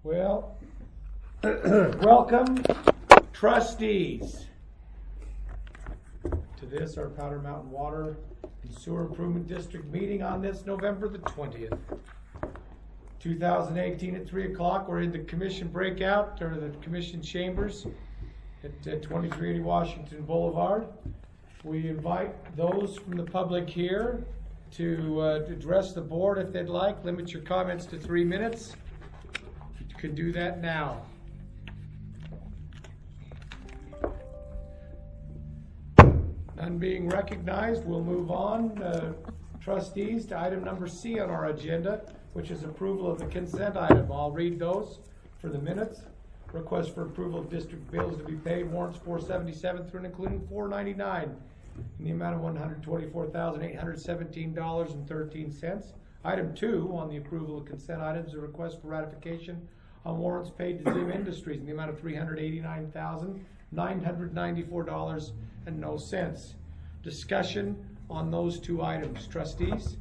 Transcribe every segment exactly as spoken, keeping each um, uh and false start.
Well, welcome, trustees, to this, our Powder Mountain Water and Sewer Improvement District meeting on this November the twentieth, two thousand eighteen at three o'clock. We're in the commission breakout, or the commission chambers at uh, twenty-three eighty Washington Boulevard. We invite those from the public here to uh, address the board if they'd like. Limit your comments to three minutes. You can do that now. None being recognized, we'll move on, uh, trustees, to item number C on our agenda, which is approval of the consent item. I'll read those for the minutes. Request for approval of district bills to be paid, warrants four seventy-seven through and including four ninety-nine in the amount of one hundred twenty-four thousand eight hundred seventeen dollars and thirteen cents. Item two on the approval of consent items, a request for ratification on warrants paid to Zim Industries in the amount of three hundred eighty-nine thousand nine hundred ninety-four dollars and no cents. Discussion on those two items, trustees?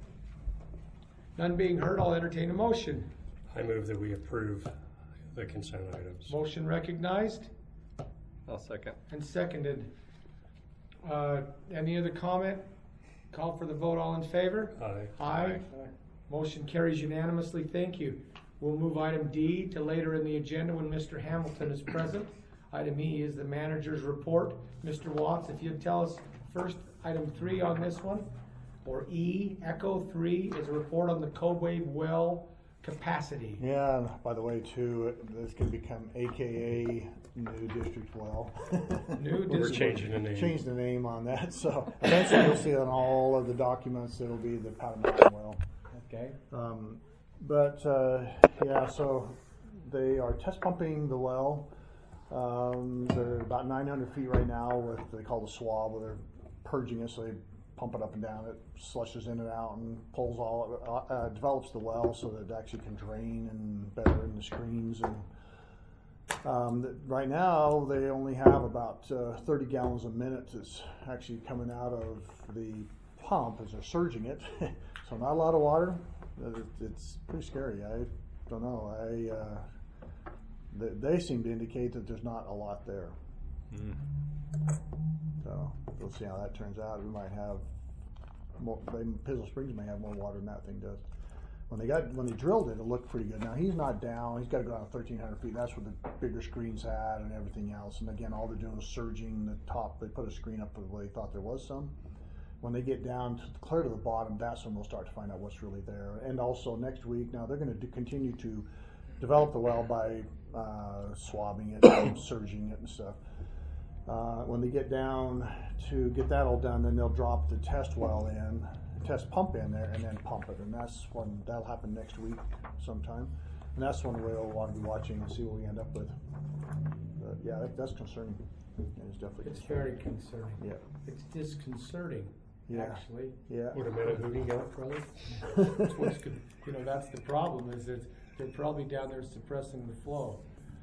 None being heard, I'll entertain a motion. I move that we approve the consent items. Motion recognized I'll second. and seconded. Uh, any other comment? Call for the vote. All in favor? Aye. Aye. Motion carries unanimously. Thank you. We'll move item D to later in the agenda when Mister Hamilton is present. Item E is the manager's report. Mister Watts, if you'd tell us first, item three on this one, or E, Echo three, is a report on the Code Wave well capacity. Yeah, and by the way, too, this can become A K A New District Well. New We're district. changing the name. Change the name on that, so eventually you'll see on all of the documents it'll be the Powder Mountain Well. Okay. Um, but uh, yeah, so they are test pumping the well. Um, they're about nine hundred feet right now with what they call the swab, where they're purging it, so they pump it up and down. It slushes in and out and pulls all, uh, develops the well so that it actually can drain and better in the screens. And um, the, right now they only have about uh, thirty gallons a minute that's actually coming out of the pump as they're surging it. So not a lot of water. It's pretty scary. I don't know. I uh, they, they seem to indicate that there's not a lot there. Mm. So we'll see how that turns out. We might have more. They, Pizzle Springs may have more water than that thing does. When they got when they drilled it, it looked pretty good. Now he's not down. He's got to go down thirteen hundred feet. That's where the bigger screens had and everything else. And again, all they're doing is surging the top. They put a screen up where they thought there was some. When they get down to clear to the bottom, that's when they'll start to find out what's really there. And also next week, now they're going to continue to develop the well by uh, swabbing it, and surging it and stuff. Uh, when they get down to get that all done, then they'll drop the test well in, test pump in there, and then pump it. And that's when that'll happen next week sometime. And that's when we'll want to be watching and see what we end up with. But yeah, that, that's concerning. It's definitely It's concerning. very concerning. Yeah. It's disconcerting, Yeah. actually. Yeah. Would a minute who can go, brother? That's what's good. You know, that's the problem, is that they're probably down there suppressing the flow.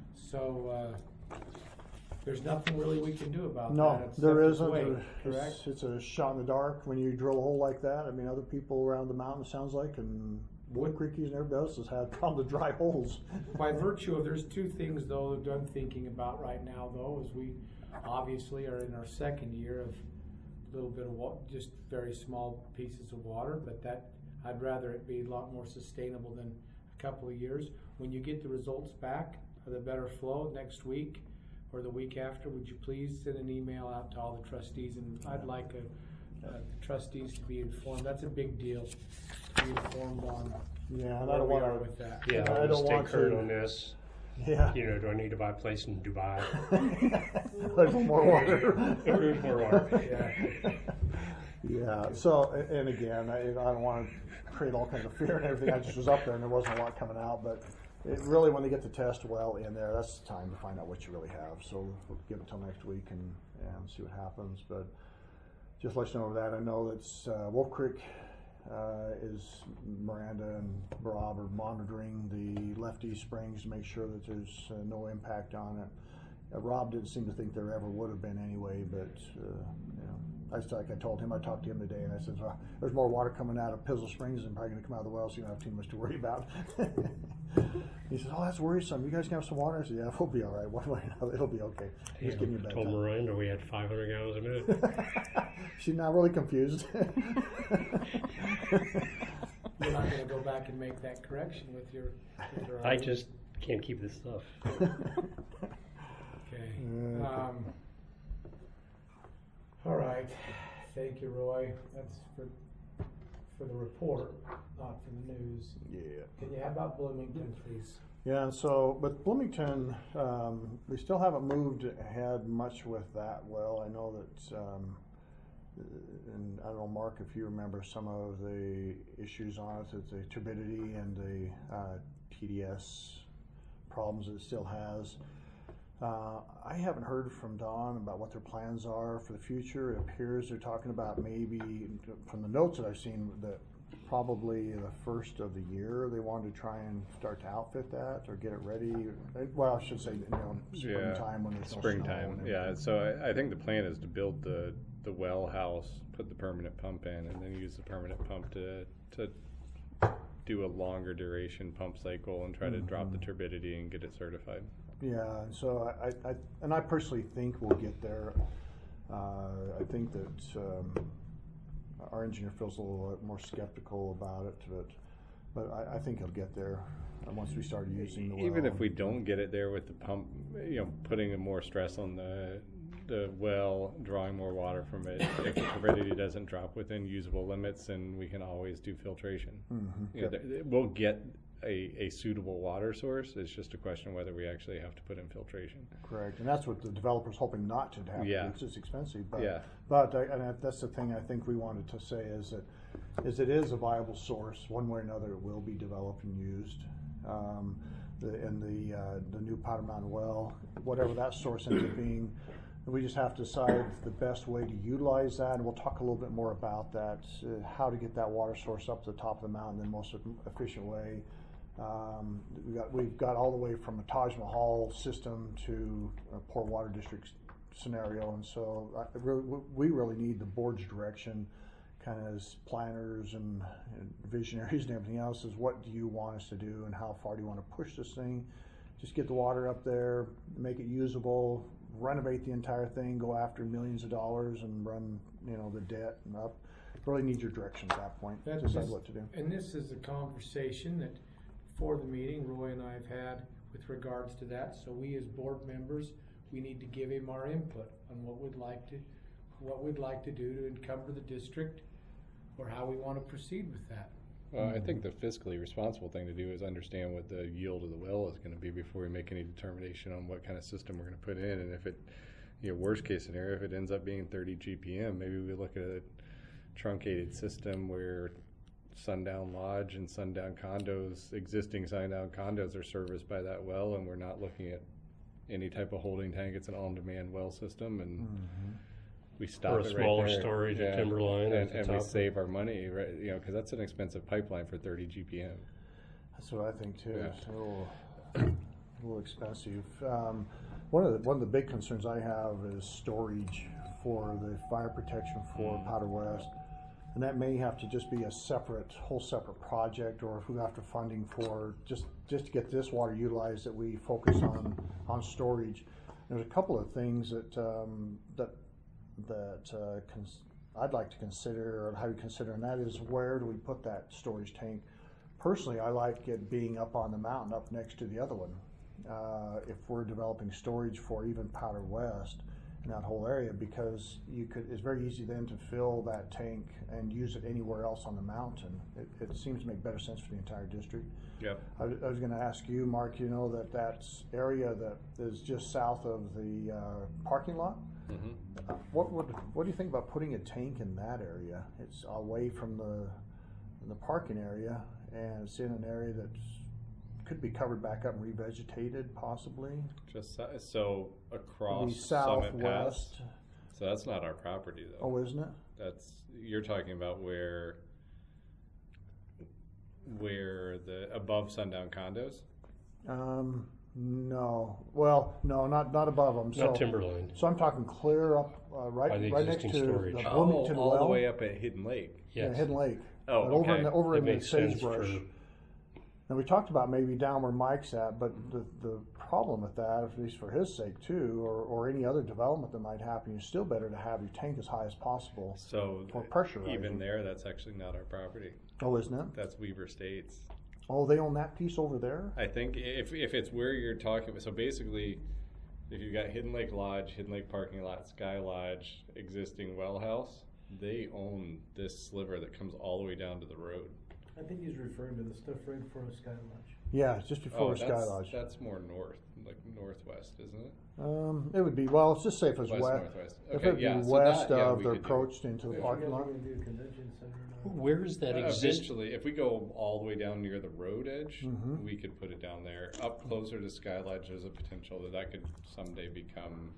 So uh, there's nothing really we can do about No, that. except there to isn't. wait, There- correct? It's, it's a shot in the dark when you drill a hole like that. I mean, other people around the mountain, sounds like, and Wood Creekies and everybody else has had problems with dry holes. By virtue of, there's two things though that I'm thinking about right now though, is we obviously are in our second year of a little bit of wa- just very small pieces of water, but that, I'd rather it be a lot more sustainable than a couple of years. When you get the results back of the better flow next week or the week after, would you please send an email out to all the trustees? And I'd like a, uh, the trustees to be informed. That's a big deal, to be informed on Yeah, and I where don't we want are to. with that. Yeah, I I'll don't stay want current to- on this. Yeah. You know, do I need to buy a place in Dubai? There's more water. There's more water. Yeah. Yeah. So, a- and again, I, I don't want to create all kinds of fear and everything. I just was up there and there wasn't a lot coming out, but it really, when they get the test well in there, that's the time to find out what you really have. So we'll give it till next week and, and see what happens. But just let you know that I know that's uh, Wolf Creek. Uh, is Miranda and Rob are monitoring the Lefty Springs to make sure that there's uh, no impact on it. Uh, Rob didn't seem to think there ever would have been anyway, but uh, you know, I was like I told him, I talked to him today, and I said, well, there's more water coming out of Pizzle Springs than probably going to come out of the well, so you don't have too much to worry about. He said, oh, that's worrisome. You guys can have some water? I said, yeah, we'll be all right. One way or another, it'll be okay. Just give me a I bad told time. Miranda we had five hundred gallons a minute. She's not really confused. You're not gonna go back and make that correction with your, with your. I just can't keep this stuff. Okay. Um, all right. Thank you, Roy. That's for, for the report, not for the news. Yeah. Can you have about Bloomington, please? Yeah, and so with Bloomington, um, we still haven't moved ahead much with that well. I know that, um, and I don't know, Mark, if you remember some of the issues on it, the turbidity and the uh, T D S problems it still has. Uh, I haven't heard from Don about what their plans are for the future. It appears they're talking about maybe, from the notes that I've seen, that probably the first of the year they wanted to try and start to outfit that or get it ready. Well, I should say, you know, springtime when there's no Springtime, snow and yeah. everything. So I, I think the plan is to build the, the well house, put the permanent pump in, and then use the permanent pump to to do a longer duration pump cycle and try to drop the turbidity and get it certified. Yeah, and so I, I, and I personally think we'll get there. Uh, I think that um, our engineer feels a little more skeptical about it, but but I, I think he'll get there uh, once we start using the well. Even if we don't get it there with the pump, you know, putting more stress on the the well, drawing more water from it. If the turbidity doesn't drop within usable limits, then we can always do filtration. Mm-hmm. You know, Yep. th- we'll get a, a suitable water source. It's just a question of whether we actually have to put in filtration. Correct, and that's what the developer's hoping not to have. Yeah. It's just expensive, but Yeah. but I, and that's the thing I think we wanted to say is that is it is a viable source. One way or another, it will be developed and used. Um, the and the uh, the new Powder Mountain well, whatever that source ends up being, we just have to decide the best way to utilize that, and we'll talk a little bit more about that, uh, how to get that water source up to the top of the mountain in the most efficient way. Um, we got, we've got all the way from a Taj Mahal system to a poor water district scenario, and so I really, we really need the board's direction, kind of as planners and, and visionaries and everything else, is what do you want us to do and how far do you want to push this thing? Just get the water up there, make it usable, renovate the entire thing, go after millions of dollars and run, you know, the debt and up. Really need your direction at that point to That decide is- what to do. And this is a conversation that, before the meeting, Roy and I have had with regards to that. So we as board members, we need to give him our input on what we'd like to, what we'd like to do to encumber the district, or how we want to proceed with that. Well, I think the fiscally responsible thing to do is understand what the yield of the well is going to be before we make any determination on what kind of system we're going to put in. And if it, you know, worst case scenario, if it ends up being thirty G P M, maybe we look at a truncated system where Sundown Lodge and Sundown Condos, existing Sundown Condos are serviced by that well, and we're not looking at any type of holding tank. It's an on-demand well system, and Mm-hmm. we stop Or a it right smaller there. storage at Yeah. Timberline and, at the and we top. save our money, right? You know, because that's an expensive pipeline for thirty G P M. That's what I think too. Yeah. It's a little, a little expensive. Um, one of the one of the big concerns I have is storage for the fire protection for Powder West, and that may have to just be a separate, whole separate project, or if we have to funding for just just to get this water utilized, that we focus on on storage. There's a couple of things that um, that that uh, cons- I'd like to consider, or how you consider, and that is where do we put that storage tank? Personally, I like it being up on the mountain, up next to the other one. Uh, if we're developing storage for even Powder West in that whole area, because you could, it's very easy then to fill that tank and use it anywhere else on the mountain. It, it seems to make better sense for the entire district. Yep. I, was- I was going to ask you, Mark. You know that that's area that is just south of the uh, parking lot. Mm-hmm. Uh, What would what do you think about putting a tank in that area? It's away from the the parking area, and it's in an area that could be covered back up and revegetated, possibly. Just so, so across Maybe Summit Pass. southwest. So that's not our property, though. Oh, isn't it? That's, you're talking about where where the above Sundown Condos. Um, No, well, no, not, not above them, so. Not Timberline. So I'm talking clear up, uh, right, By the right next to existing the storage. Oh, Bloomington all well. the way up at Hidden Lake. Yeah, Yes. Hidden Lake. Oh, But over in okay. the, over It in the makes sense sagebrush. for, And we talked about maybe down where Mike's at, but the, the problem with that, at least for his sake too, or, or any other development that might happen, it's still better to have your tank as high as possible. So For pressure even rising. there, that's actually not our property. Oh, isn't it? That's Weaver States. Oh, they own that piece over there? I think if if it's where you're talking, so basically, if you've got Hidden Lake Lodge, Hidden Lake Parking Lot, Sky Lodge, existing well house, they own this sliver that comes all the way down to the road. I think he's referring to the stuff right in front of Sky Lodge. Yeah, it's just before Oh, Sky that's, Lodge. that's more north, like northwest, isn't it? Um, it would be, well, let's just say if it's West, west, northwest. if Okay, it'd be yeah, so west that, yeah, of we the could do. approach into the Yeah. parking You guys lot. are gonna do a convention center now? where is that Uh, exist? Eventually, if we go all the way down near the road edge, Mhm. we could put it down there. Up closer to Sky Lodge, there's a potential that that could someday become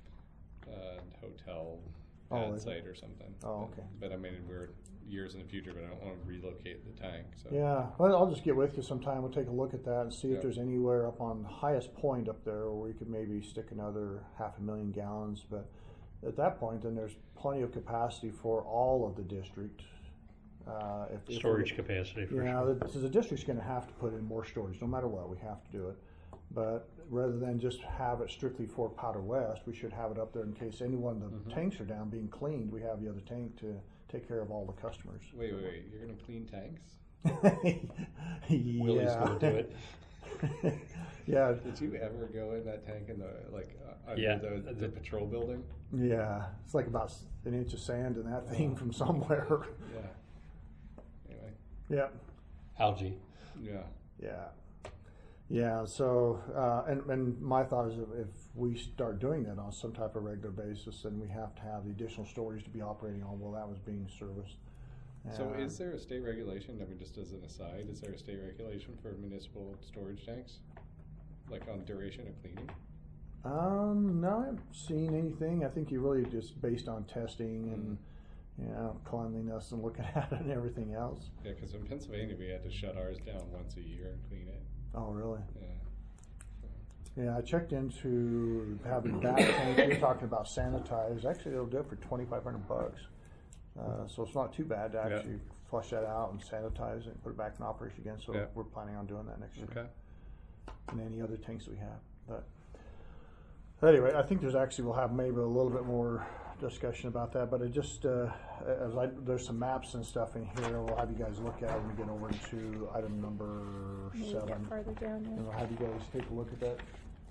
a hotel Oh, pad is it? site or something. Oh, But- okay. But I mean, we're years in the future, but I don't want to relocate the tank, so. Yeah, well, I'll just get with you sometime, we'll take a look at that and see if Yeah. there's anywhere up on the highest point up there where we could maybe stick another half a million gallons, but at that point, then there's plenty of capacity for all of the district. Uh, if- if we Storage get- capacity for Yeah, sure. the, so the district's gonna have to put in more storage, no matter what, we have to do it. But rather than just have it strictly for Powder West, we should have it up there in case any one of the Mhm. tanks are down being cleaned, we have the other tank to take care of all the customers. Wait, wait, wait, you're gonna clean tanks? Yeah. Willie's gonna do it. Yeah, Did you ever go in that tank in the, like, uh, under Yeah, the, the the- patrol building? yeah, it's like about s- an inch of sand in that thing from somewhere. Yeah. Anyway, Yeah, Algae. yeah. yeah. Yeah, so, uh, and, and my thought is if, if we start doing that on some type of regular basis, then we have to have the additional storage to be operating on while that was being serviced. So And- is there a state regulation, I mean, just as an aside, is there a state regulation for municipal storage tanks? Like on duration of cleaning? Um, no, I haven't seen anything. I think you really just based on testing and, you know, cleanliness and looking at it and everything else. Yeah, cause in Pennsylvania, we had to shut ours down once a year and clean it, Oh, really? yeah. Yeah, I checked into having that tank. You're talking about sanitized. Actually, they'll do it for twenty-five hundred bucks. Uh, so it's not too bad to Yeah. actually flush that out and sanitize it and put it back in operation again. So Yeah. we're planning on doing that next year. Okay. And any other tanks we have. But anyway, I think there's actually, we'll have maybe a little bit more discussion about that. But it just, uh, as I, there's some maps and stuff in here we'll have you guys look at when we get over to item number Maybe seven. get farther down And there. I'll have you guys take a look at that.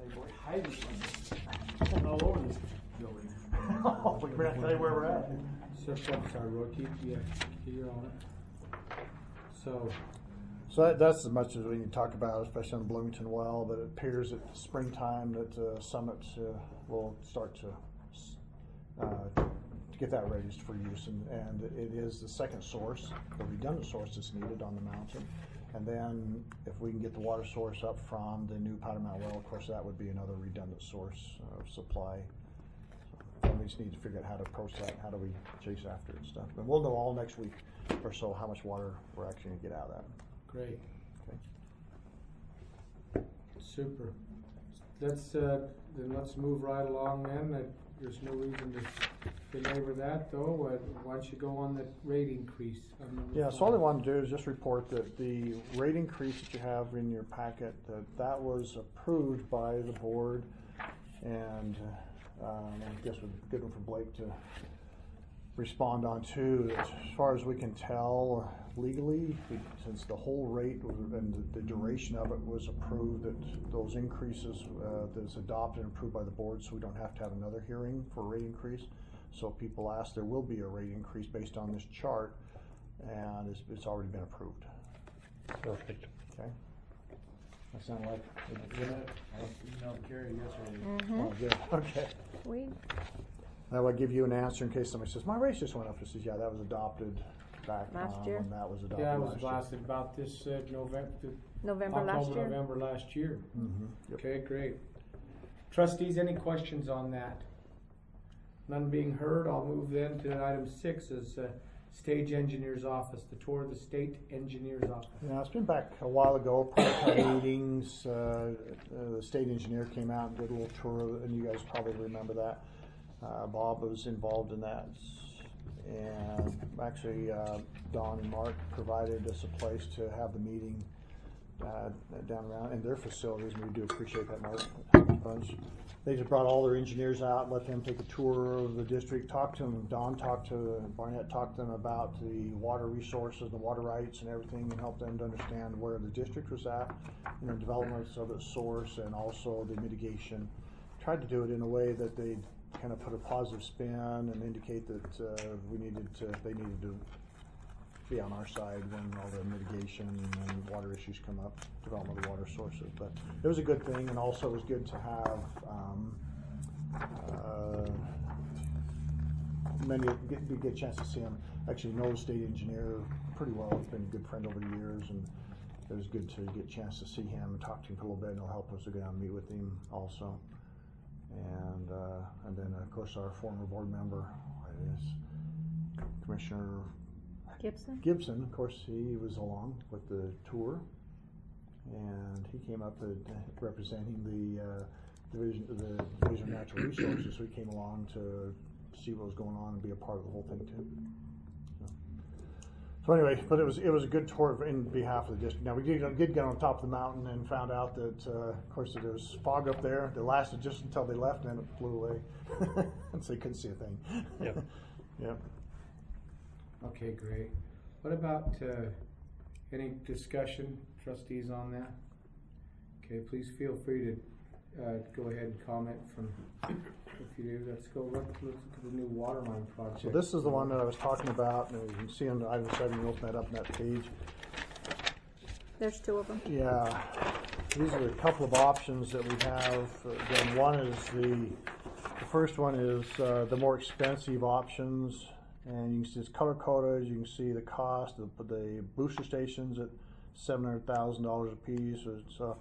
Hiding all over this building. Oh, we're gonna tell you where we're at. So, I'm sorry, Roy, keep, yeah, keep your on it. So, So that, that's as much as we can talk about, especially on the Bloomington well, but it appears at springtime that uh, Summit uh, will start to, uh, to get that ready for use. And, and it is the second source, the redundant source that's needed on the mountain. And then if we can get the water source up from the new Powder Mountain well, of course, that would be another redundant source of supply. And we just need to figure out how to approach that, how do we chase after it and stuff. But we'll know all next week or so how much water we're actually gonna get out of that. great, Okay. super. Let's, uh, then let's move right along then. Uh, There's no reason to belabor that though. Uh, Why don't you go on the rate increase? on number Yeah, so all I five? wanted to do is just report that the rate increase that you have in your packet, that that was approved by the board. And, um, I guess would be a good one for Blake to respond on too. As far as we can tell legally, we- since the whole rate was- and the- the duration of it was approved, that those increases, uh, that's adopted and approved by the board, so we don't have to have another hearing for a rate increase. So if people ask, there will be a rate increase based on this chart, and it's, it's already been approved, Perfect. okay? That sound like, I emailed Carrie yesterday. Mm-hmm. oh, good, okay. We, That would give you an answer in case somebody says, my rates just went up. It says, yeah, that was adopted back Last um, year? when that was adopted Yeah, it last was year. lasted about this, uh, November, November last October, year. November last year. Mhm, yep. Okay, great. Trustees, any questions on that? None being heard, I'll move then to item six, is uh, stage engineer's office, the tour of the state engineer's office. Yeah, it's been back a while ago, prior to our meetings, uh, uh, the state engineer came out and did a little tour, and you guys probably remember that. Uh, Bob was involved in that. And actually, uh, Don and Mark provided us a place to have the meeting uh, down around in their facilities, and we do appreciate that, Mark. Bunch. They just brought all their engineers out, let them take a tour of the district, talk to them. Don talked to, Barnett talked to them about the water resources, the water rights and everything, and help them to understand where the district was at, you know, developments of its source and also the mitigation. Tried to do it in a way that they kind of put a positive spin and indicate that uh, we needed to, they needed to be on our side when all the mitigation and water issues come up, development of water sources. But it was a good thing, and also it was good to have um, uh, many get, get a chance to see him. Actually, know the state engineer pretty well. He's been a good friend over the years, and it was good to get a chance to see him and talk to him for a little bit. And it'll help us to go down and meet with him also. And uh, and then of course our former board member is Commissioner Gibson? Gibson, of course, he was along with the tour, and he came up uh, representing the uh, division, the Division of Natural Resources. So he came along to see what was going on and be a part of the whole thing too. So, so anyway, but it was it was a good tour in behalf of the district. Now we did, did get on top of the mountain and found out that, uh, of course, there was fog up there. It lasted just until they left, and then it flew away, so they couldn't see a thing. Yep. Yep. Okay, great. What about uh, any discussion, trustees, on that? Okay, please feel free to uh, go ahead and comment from, if you do. Let's go look, let's look at the new water line project. So this is the one that I was talking about, and you can see on the item seven, you open that up on that page. There's two of them. Yeah, these are a couple of options that we have. Again, one is the, the first one is uh, the more expensive options. And you can see it's color coded. You can see the cost of the booster stations at seven hundred thousand dollars a piece. So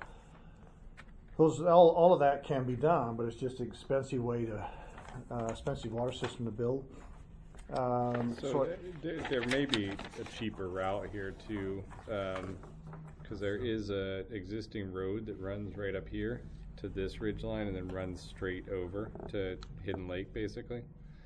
those all, all of that can be done, but it's just an expensive way to uh, expensive water system to build. Um, So, so th- th- there may be a cheaper route here too, because there is a existing road that runs right up here to this ridge line and then runs straight over to Hidden Lake, basically.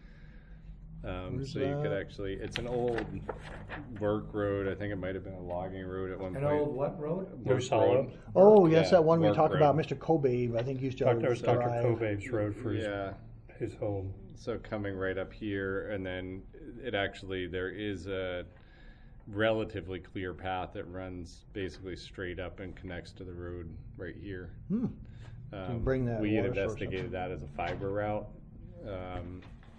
Um, Where's so you could that? actually, it's an old work road. I think it might have been a logging road at one An point. old what road? Work Moose Hollow. road. oh yes, Yeah, that one we Work talked road. about, Mister Kobe. I think used to Doctor, was Doctor drive. Kovabe's road for his, Yeah. his home. So coming right up here, and then it actually, there is a relatively clear path that runs basically straight up and connects to the road right here. Hmm. Um, bring that we had water source up. investigated that as a fiber route. Um,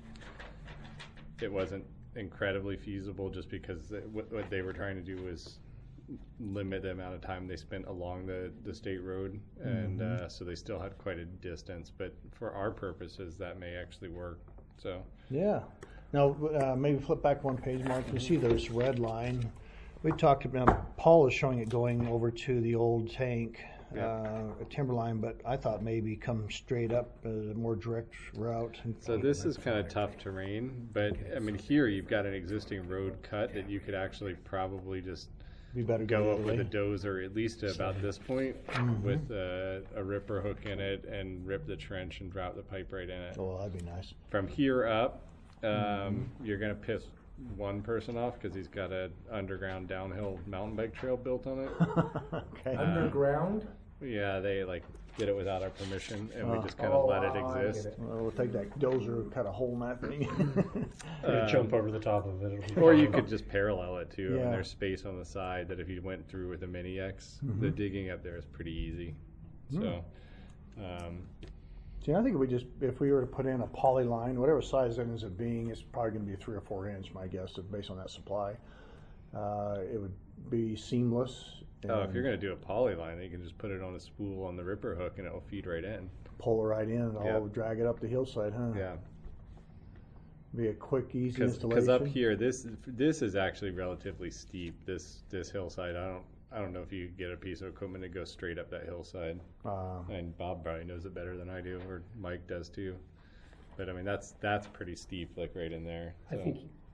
it wasn't incredibly feasible just because it, what, what they were trying to do was limit the amount of time they spent along the, the state road, and Mhm. uh, so they still had quite a distance. But for our purposes, that may actually work. So Yeah. Now, uh, maybe flip back one page, Mark. You see this red line. We talked about, Paul is showing it going over to the old tank, Yeah. uh, Timberline, but I thought maybe come straight up uh, a more direct route. So this is kind of tough terrain, but I mean, here you've got an existing road cut that you could actually probably just Be better go the up other with way. a dozer at least to about this point Mhm. with uh, a ripper hook in it and rip the trench and drop the pipe right in it. Oh, that'd be nice. From here up, um, Mm-hmm. you're gonna piss one person off because he's got an underground downhill mountain bike trail built on it. Okay. Uh, Underground? Yeah, they like did it without our permission, and we Oh. just kind of Oh, let it I get exist. it. Well, we'll take that dozer, cut a hole in that thing. You Um, jump over the top of it. It'll be Or you fine. could just parallel it too. Yeah. And there's space on the side that if you went through with a mini X, Mhm. the digging up there is pretty easy. So, um, See, I think if we just, if we were to put in a poly line, whatever size it ends up being, it's probably gonna be three or four inch, my guess, based on that supply. Uh, it would be seamless. oh, if and you're going to do a poly line, then you can just put it on a spool on the ripper hook and it'll feed right in. Pull it right in, and Yeah. I'll drag it up the hillside, huh? Yeah. Be a quick, easy Because installation. up here, this this is actually relatively steep. This this hillside, I don't I don't know if you could get a piece of equipment to go straight up that hillside. Uh, And Bob probably knows it better than I do, or Mike does too. But I mean, that's that's pretty steep, like right in there. I So. think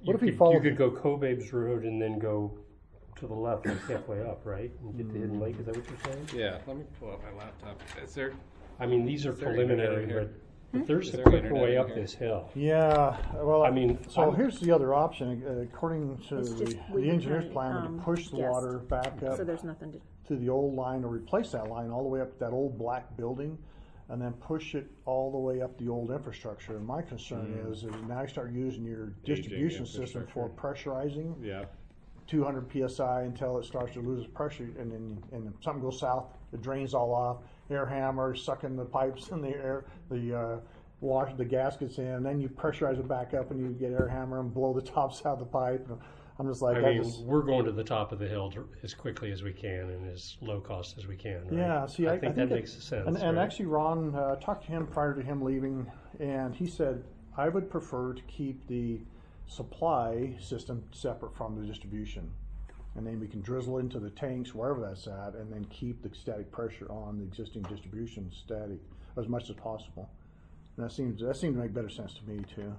You if he could- followed- You could go Cobabes Road and then go to the left, like halfway up, right? And get to Hidden Lake, is that what you're saying? Yeah, let me pull up my laptop. Is there, I mean, these are Is there internet preliminary, in here? but, but there's Is a there quicker internet way in up here? this hill. Yeah, well, I mean, so I'm- here's the other option. Uh, According to It's the, just the Wheaton engineer's County, plan, would um, to push the yes. water back up So there's nothing to, to the old line or replace that line all the way up to that old black building and then push it all the way up the old infrastructure. And my concern Mm. is, is now you start using your Aging distribution system for pressurizing yeah, two hundred P S I until it starts to lose its pressure, and then and if something goes south, it drains all off. Air hammer sucking the pipes in the air, the uh, wash the gaskets in, and then you pressurize it back up, and you get air hammer and blow the tops out of the pipe. I'm just like, I that mean, just, we're going to the top of the hill to- as quickly as we can and as low cost as we can, right? yeah. See, I, I think I that it- makes sense. And, and right? actually, Ron uh, talked to him prior to him leaving, and he said I would prefer to keep the supply system separate from the distribution. And then we can drizzle into the tanks wherever that's at, and then keep the static pressure on the existing distribution static as much as possible. And that seems that seemed to make better sense to me too.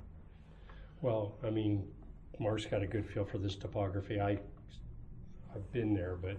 Well, I mean, Mark's got a good feel for this topography. I, I've been there, but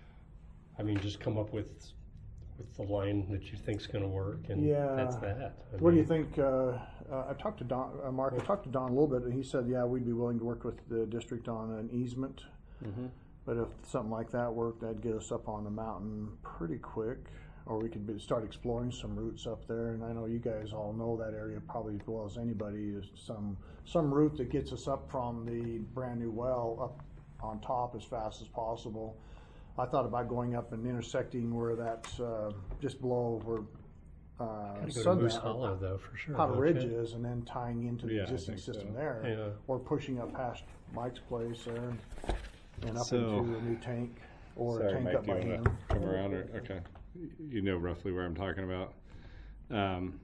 I mean, just come up with with the line that you think's going to work, and Yeah. that's that. I What do you mean, think? Uh, uh, I talked to Don, uh, Mark. I talked to Don a little bit, and he said, "Yeah, we'd be willing to work with the district on an easement. mm-hmm. But if something like that worked, that'd get us up on the mountain pretty quick, or we could be, start exploring some routes up there. And I know you guys all know that area probably as well as anybody. Is some some route that gets us up from the brand new well up on top as fast as possible. I thought about going up and intersecting where that's uh, just below where uh, gotta go to Sundown- Moose Hollow, though, for sure. Powder don't Ridge you? is, and then tying into the Yeah, I existing think so. system there, Yeah. or pushing up past Mike's place there and, and up So- into a new tank, or a Sorry, tank Mike, up do you by want him. to come around? Or, okay. You know roughly where I'm talking about. Um,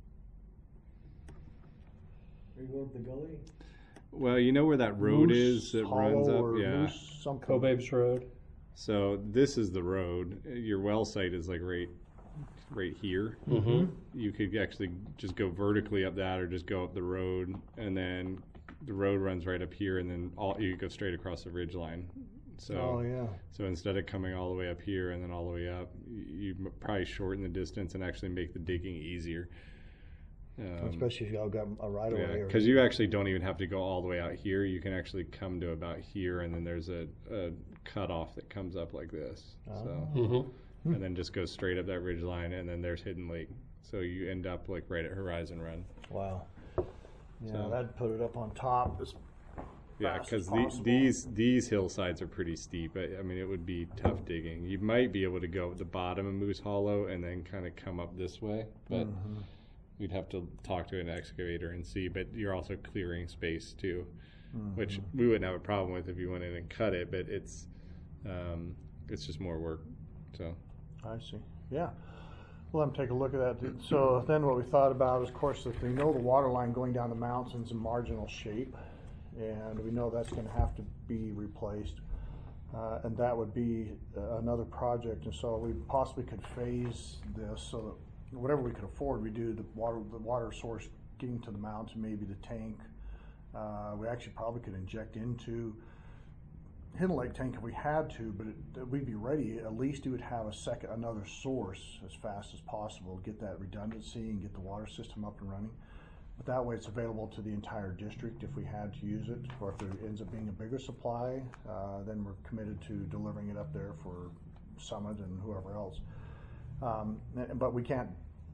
Are you going to the gully? well, you know where that road Moose is that runs Hollow up? or Yeah. Moose something. Cobabes Road. So this is the road. Your well site is like right, right here. Mm-hmm. You could actually just go vertically up that, or just go up the road, and then the road runs right up here, and then all you go straight across the ridge line. So, Oh yeah. so instead of coming all the way up here and then all the way up, you, you m- probably shorten the distance and actually make the digging easier. Um, Especially if y'all got a right of yeah, way. because you actually don't even have to go all the way out here. You can actually come to about here, and then there's a, a cutoff that comes up like this. So, Mm-hmm. and then just goes straight up that ridge line, and then there's Hidden Lake. So you end up like right at Horizon Run. Wow. Yeah, So- that'd put it up on top. As Yeah, fast as because the, possible. these these hillsides are pretty steep. I, I mean, it would be tough digging. You might be able to go at the bottom of Moose Hollow and then kind of come up this way, but Mhm. we'd have to talk to an excavator and see. But you're also clearing space too, which we wouldn't have a problem with if you went in and cut it. But it's um, it's just more work. So I see. Yeah. Well, let me take a look at that. So then what we thought about is, of course, if we know the water line going down the mountain's in marginal shape, and we know that's going to have to be replaced, uh, and that would be uh, another project. And so we possibly could phase this so that whatever we could afford, we do the water, the water source getting to the mountain, maybe the tank. Uh, we actually probably could inject into Hidden Lake tank if we had to, but it, we'd be ready. At least we would have a second, another source as fast as possible, get that redundancy and get the water system up and running. But that way it's available to the entire district if we had to use it, or if there ends up being a bigger supply, uh, then we're committed to delivering it up there for Summit and whoever else. Um, but we can't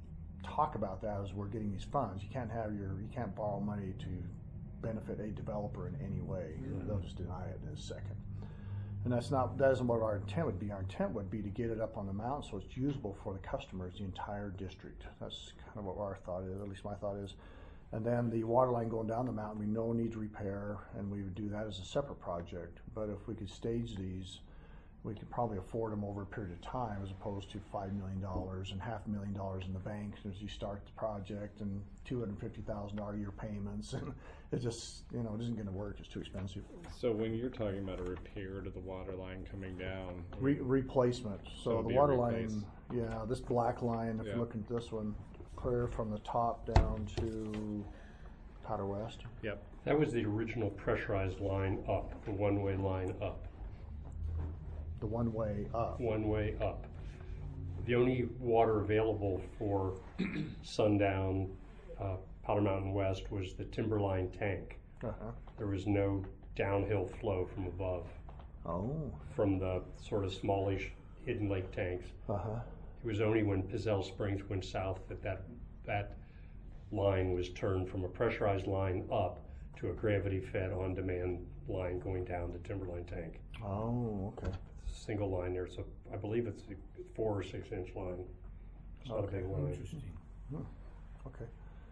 talk about that as we're getting these funds. You can't have your, you can't borrow money to benefit a developer in any way. They'll just deny it in a second. And that's not, that isn't what our intent would be. Our intent would be to get it up on the mountain so it's usable for the customers, the entire district. That's kind of what our thought is, at least my thought is. And then the water line going down the mountain, we know needs repair, and we would do that as a separate project. But if we could stage these, we could probably afford them over a period of time, as opposed to five million dollars and half a million dollars in the bank as you start the project, and two hundred fifty thousand dollars a year payments. And it just, you know, it isn't going to work. It's too expensive. so when you're talking about a repair to the water line coming down, Re- replacement. So So it'd the be a water replace. line, yeah, this black line, if Yeah. you look at this one, clear from the top down to Powder West. Yep. That was the original pressurized line up, the one-way line up, The one way up. one-way up. The only water available for Sundown, uh, Powder Mountain West was the Timberline tank. Uh-huh. There was no downhill flow from above, Oh. from the sort of smallish hidden lake tanks. Uh-huh. It was only when Pizzelle Springs went south that that, that line was turned from a pressurized line up to a gravity-fed on-demand line going down to Timberline tank. Oh, okay. It's a single line there, so I believe it's a four or six inch line. It's not Okay. a big line. Interesting. Okay.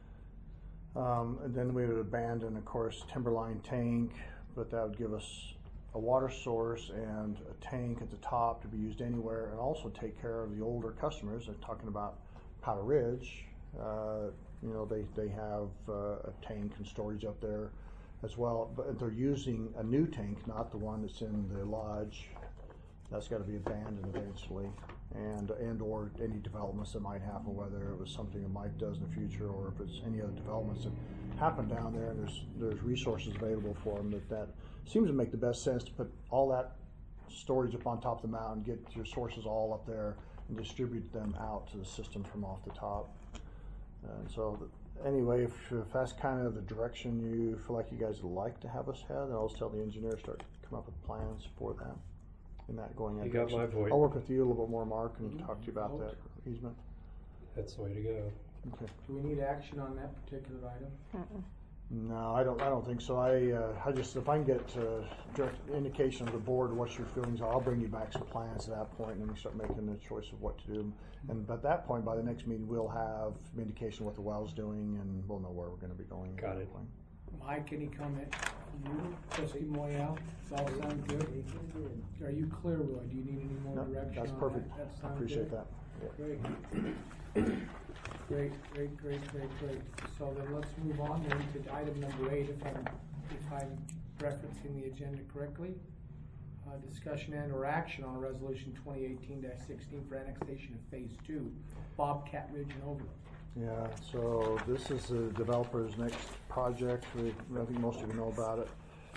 Um, and then we would abandon, of course, Timberline tank, but that would give us a water source and a tank at the top to be used anywhere, and also take care of the older customers. I'm talking about Powder Ridge. Uh, you know, they, they have uh, a tank and storage up there as well, but they're using a new tank, not the one that's in the lodge. That's got to be abandoned eventually, and and or any developments that might happen, whether it was something that Mike does in the future, or if it's any other developments that happen down there, and there's there's resources available for them. That that seems to make the best sense to put all that storage up on top of the mountain, get your sources all up there, and distribute them out to the system from off the top. And so, anyway, if, if that's kind of the direction you feel like you guys would like to have us head, then I'll just tell the engineer start to come up with plans for that. In that going in You got direction. my vote. I'll work with you a little bit more, Mark, and talk to you about that easement. That's the way to go. Okay. Do we need action on that particular item? Mm-mm. No, I don't. I don't think so. I, uh, I just if I can get uh, direct indication of the board of what your feelings are, I'll bring you back some plans at that point, and then we start making the choice of what to do. And at that point, by the next meeting, we'll have some indication of what the well's doing, and we'll know where we're going to be going. Got at that it. point. Mike, any comment from you? Trustee Moyal, does all sound good? Are you clear, Roy? Do you need any more No, direction that's on perfect. that? That I sound appreciate good? that. Yeah. Great. Great, great, great, great, great. So then let's move on then to item number eight, if I'm, if I'm referencing the agenda correctly. Uh, discussion and or action on a resolution twenty eighteen sixteen for annexation of phase two, Bobcat Ridge and Overlook. Yeah, so this is the developer's next project. We, I think most of you know about it.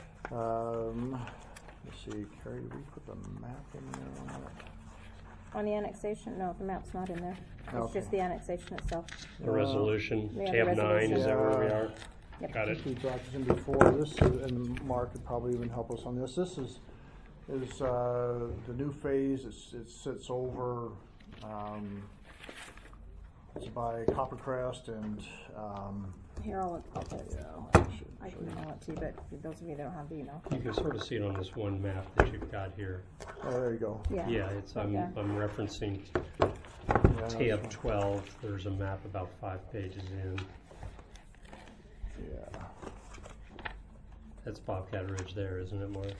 Um, let's see, Carrie, did we put the map in there on that? On the annexation, no, the map's not in there. It's Okay. just the annexation itself. The resolution, Yeah, the tab nine, is that where we resolution. are? Yep. Got I it. think we brought this in before. This is, and Mark could probably even help us on this. This is is uh, the new phase. It's, it sits over. Um, it's by Coppercrest and. Um, Here, I'll, I'll tell you. I should I show can you. email it to you, but for those of you that don't have the email. You can sort of see it on this one map that you've got here. Oh, there you go. Yeah. Yeah, it's, I'm, Okay. I'm referencing Yeah, that's tab fine. twelve. There's a map about five pages in. Yeah. That's Bobcat Ridge there, isn't it, Mark?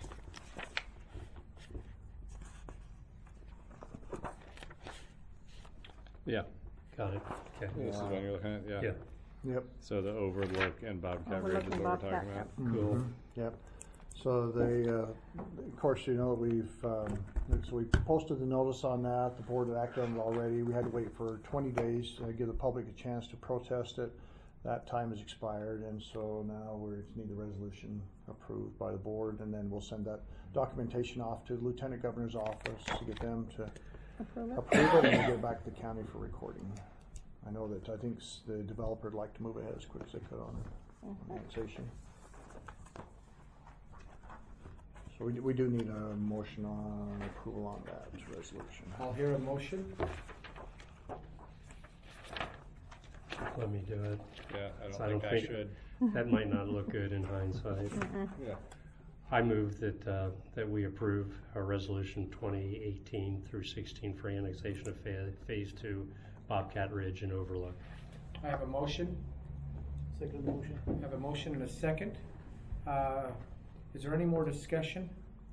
Yeah. Got it. Okay. This is one you're looking at. Yeah. Yeah. Yep. So the Overlook and Bobcat Ridge Overlook is and what we're Bobcat, talking about. Cool. Mhm. Yep. So they, uh, of course, you know, we've, um, so we posted the notice on that. The board had acted on it already. We had to wait for twenty days to give the public a chance to protest it. That time has expired, and so now we need the resolution approved by the board, and then we'll send that documentation off to the Lieutenant Governor's office to get them to Approve it. approve it, and we'll get it back to the county for recording. I know that, I think s- the developer would like to move ahead as quick as they could on it, on the annexation. So we, do- we do need a motion on approval on that resolution. I'll hear a motion. Let me do it. Yeah, I don't So I think don't I think- should. That might not look good in hindsight. Yeah. I move that, uh, that we approve our resolution twenty eighteen through sixteen for annexation of fa- phase two, Bobcat Ridge and Overlook. I have a motion. Second motion. I have a motion and a second. Uh, Is there any more discussion?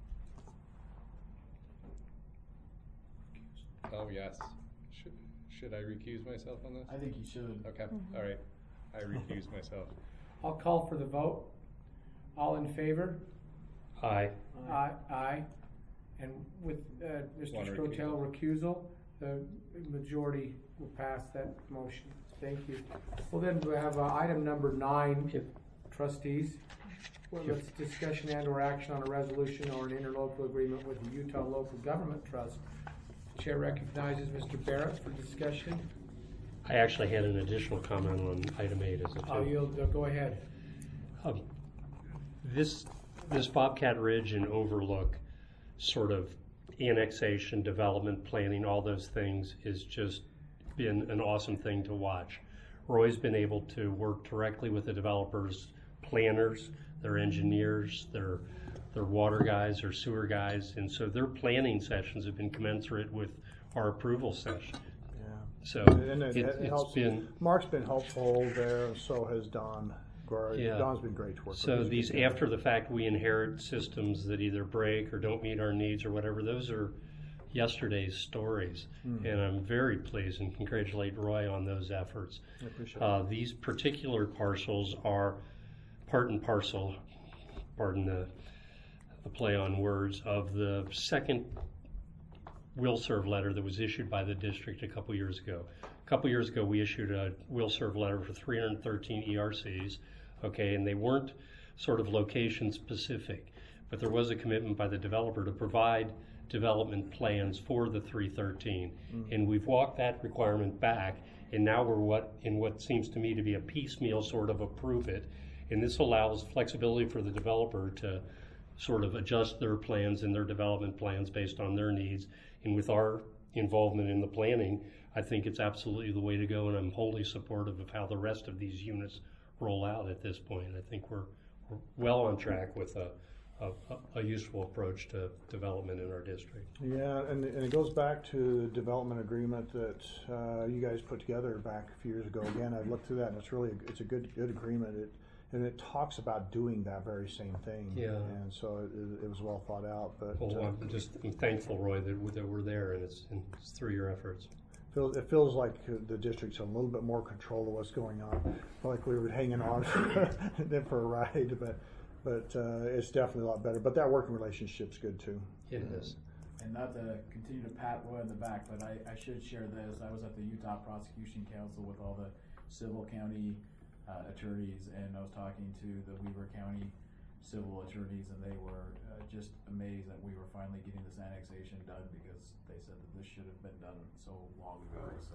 Oh, yes. Should, should I recuse myself on this? I think you should. Okay, all right. I recuse myself. I'll call for the vote. All in favor? Aye. Aye. Aye. And with uh, Mister One Scotel recusal, the majority will pass that motion. thank you. Well, then we have uh, item number nine, Yep. trustees. Well, Yep. let's discussion and or action on a resolution or an interlocal agreement with the Utah Local Government Trust. Chair recognizes Mister Barrett for discussion. I actually had an additional comment on item eight as a I'll two. yield, uh, go ahead. Um, This, this Bobcat Ridge and Overlook sort of annexation, development, planning, all those things is just been an awesome thing to watch. Roy's been able to work directly with the developers, planners, their engineers, their, their water guys, their sewer guys, and so their planning sessions have been commensurate with our approval session. Yeah. So And it, it, it it's helps. been, Mark's been helpful there, and so has Don. Glory. Yeah. Don's been great to work so with. these, after the fact, we inherit systems that either break or don't meet our needs or whatever. Those are yesterday's stories. Mm. And I'm very pleased and congratulate Roy on those efforts. I appreciate Uh, these particular parcels are part and parcel, pardon the, the play on words, of the second will serve letter that was issued by the district a couple years ago. A couple years ago, we issued a will serve letter for three hundred thirteen E R Cs, okay, and they weren't sort of location specific, but there was a commitment by the developer to provide development plans for the three thirteen. Mm-hmm. And we've walked that requirement back, and now we're what in what seems to me to be a piecemeal sort of approve it. And this allows flexibility for the developer to sort of adjust their plans and their development plans based on their needs. And with our involvement in the planning, I think it's absolutely the way to go, and I'm wholly supportive of how the rest of these units roll out at this point. I think we're, we're well on track with a, a, a useful approach to development in our district. Yeah, and, and it goes back to the development agreement that uh, you guys put together back a few years ago. Again, I've looked through that, and it's really a, it's a good good agreement. It and it talks about doing that very same thing. Yeah. And so it, it was well thought out. But Well, uh, I'm just I'm thankful, Roy, that, we- that we're there, and it's, and it's through your efforts. feels, it feels like uh, the district's in a little bit more control of what's going on. Like we were hanging on them for a ride, but but uh, it's definitely a lot better. But that working relationship's good too. It is. And not to continue to pat Roy on the back, but I, I should share this. I was at the Utah Prosecution Council with all the civil county uh, attorneys, and I was talking to the Weaver County civil attorneys, and they were uh, just amazed that we were finally getting this annexation done, because they said that this should have been done so long ago. So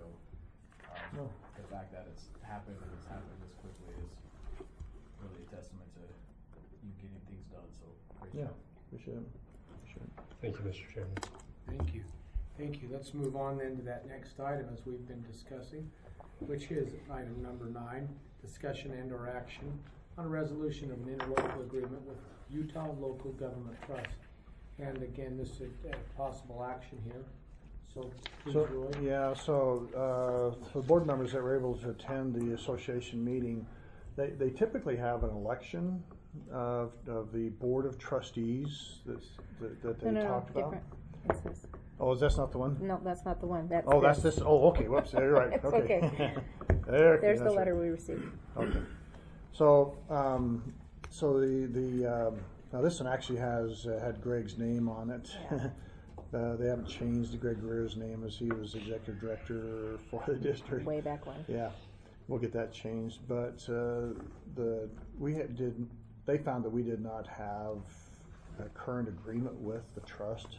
um, Oh. the fact that it's happened and it's happened this quickly is really a testament to you getting things done. So great Yeah, job. appreciate it. Appreciate it. Thank you, Mister Chairman. Thank you. Thank you. Let's move on then to that next item as we've been discussing, which is item number nine, discussion and or action on a resolution of an interlocal agreement with Utah Local Government Trust. And again, this is a possible action here. So, please, So, Roy. yeah, so, uh, for the board members that were able to attend the association meeting, they, they typically have an election of, of the board of trustees that's, that, that they No, no, no, talked about. different. It's this. Oh, that's not the one? No, that's not the one. That's Oh, that's this, oh, okay, whoops, you're right, It's okay. okay. There, There's the that's letter right. we received. Okay. So, um, so the, the, um, now this one actually has, uh, had Greg's name on it. Yeah. Uh, they haven't changed Greg Greer's name as he was executive director for the district. Way back when. Yeah, we'll get that changed, but, uh, the, we had, did, they found that we did not have a current agreement with the trust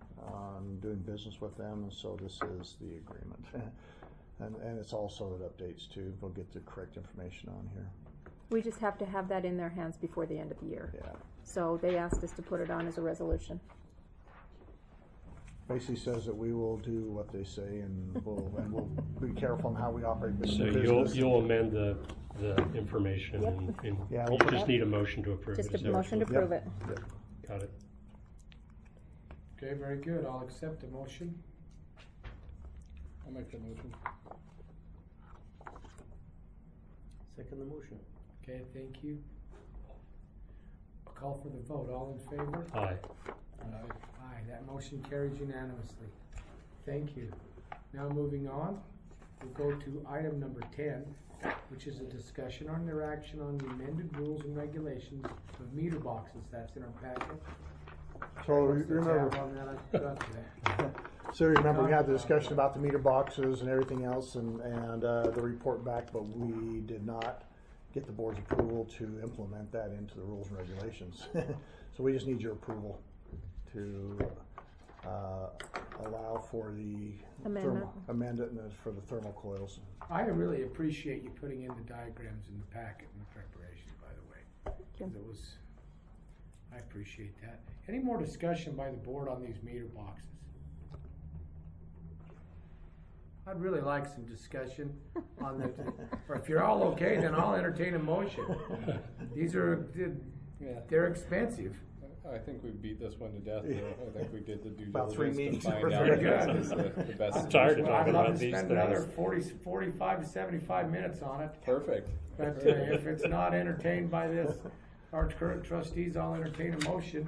on doing business with them, and so this is the agreement. And, and it's also, it updates too, we'll get the correct information on here, We just have to have that in their hands before the end of the year. yeah. So they asked us to put it on as a resolution. Basically says that we will do what they say, and we'll, and we'll be careful on how we operate business. So you'll, you'll amend the, the information, Yep. and, and Yeah, you we'll put just that- need a motion to approve it. Just is a that motion to what- Yep. prove it. Yep. Got it. Okay, very good. I'll accept the motion. I'll make that motion. Second the motion. Okay, thank you. I'll call for the vote. All in favor? Aye. Aye, that motion carries unanimously. Thank you. Now moving on, we'll go to item number ten, which is a discussion on their action on the amended rules and regulations of meter boxes. That's in our packet. So What's the remember, tab on that? I forgot that. So remember, we had the discussion about the meter boxes and everything else and, and, uh, the report back, but we did not get the board's approval to implement that into the rules and regulations. So we just need your approval to, uh, allow for the Amendment. thermal, amend it and the- for the thermal coils. I really appreciate you putting in the diagrams in the packet and the preparation, by the way. you. 'Cause it was, I appreciate that. Any more discussion by the board on these meter boxes? I'd really like some discussion on the, or if you're all okay, then I'll entertain a motion. These are, Yeah. they're expensive. I think we beat this one to death, though. I think we did the due About three diligence to meetings. find out Very if good. this is the, the best. I'm tired of Well, I'd talking love about to these spend another things. forty, forty-five to seventy-five minutes on it. Perfect. But uh, if it's not entertained by this, our current trustees, I'll entertain a motion.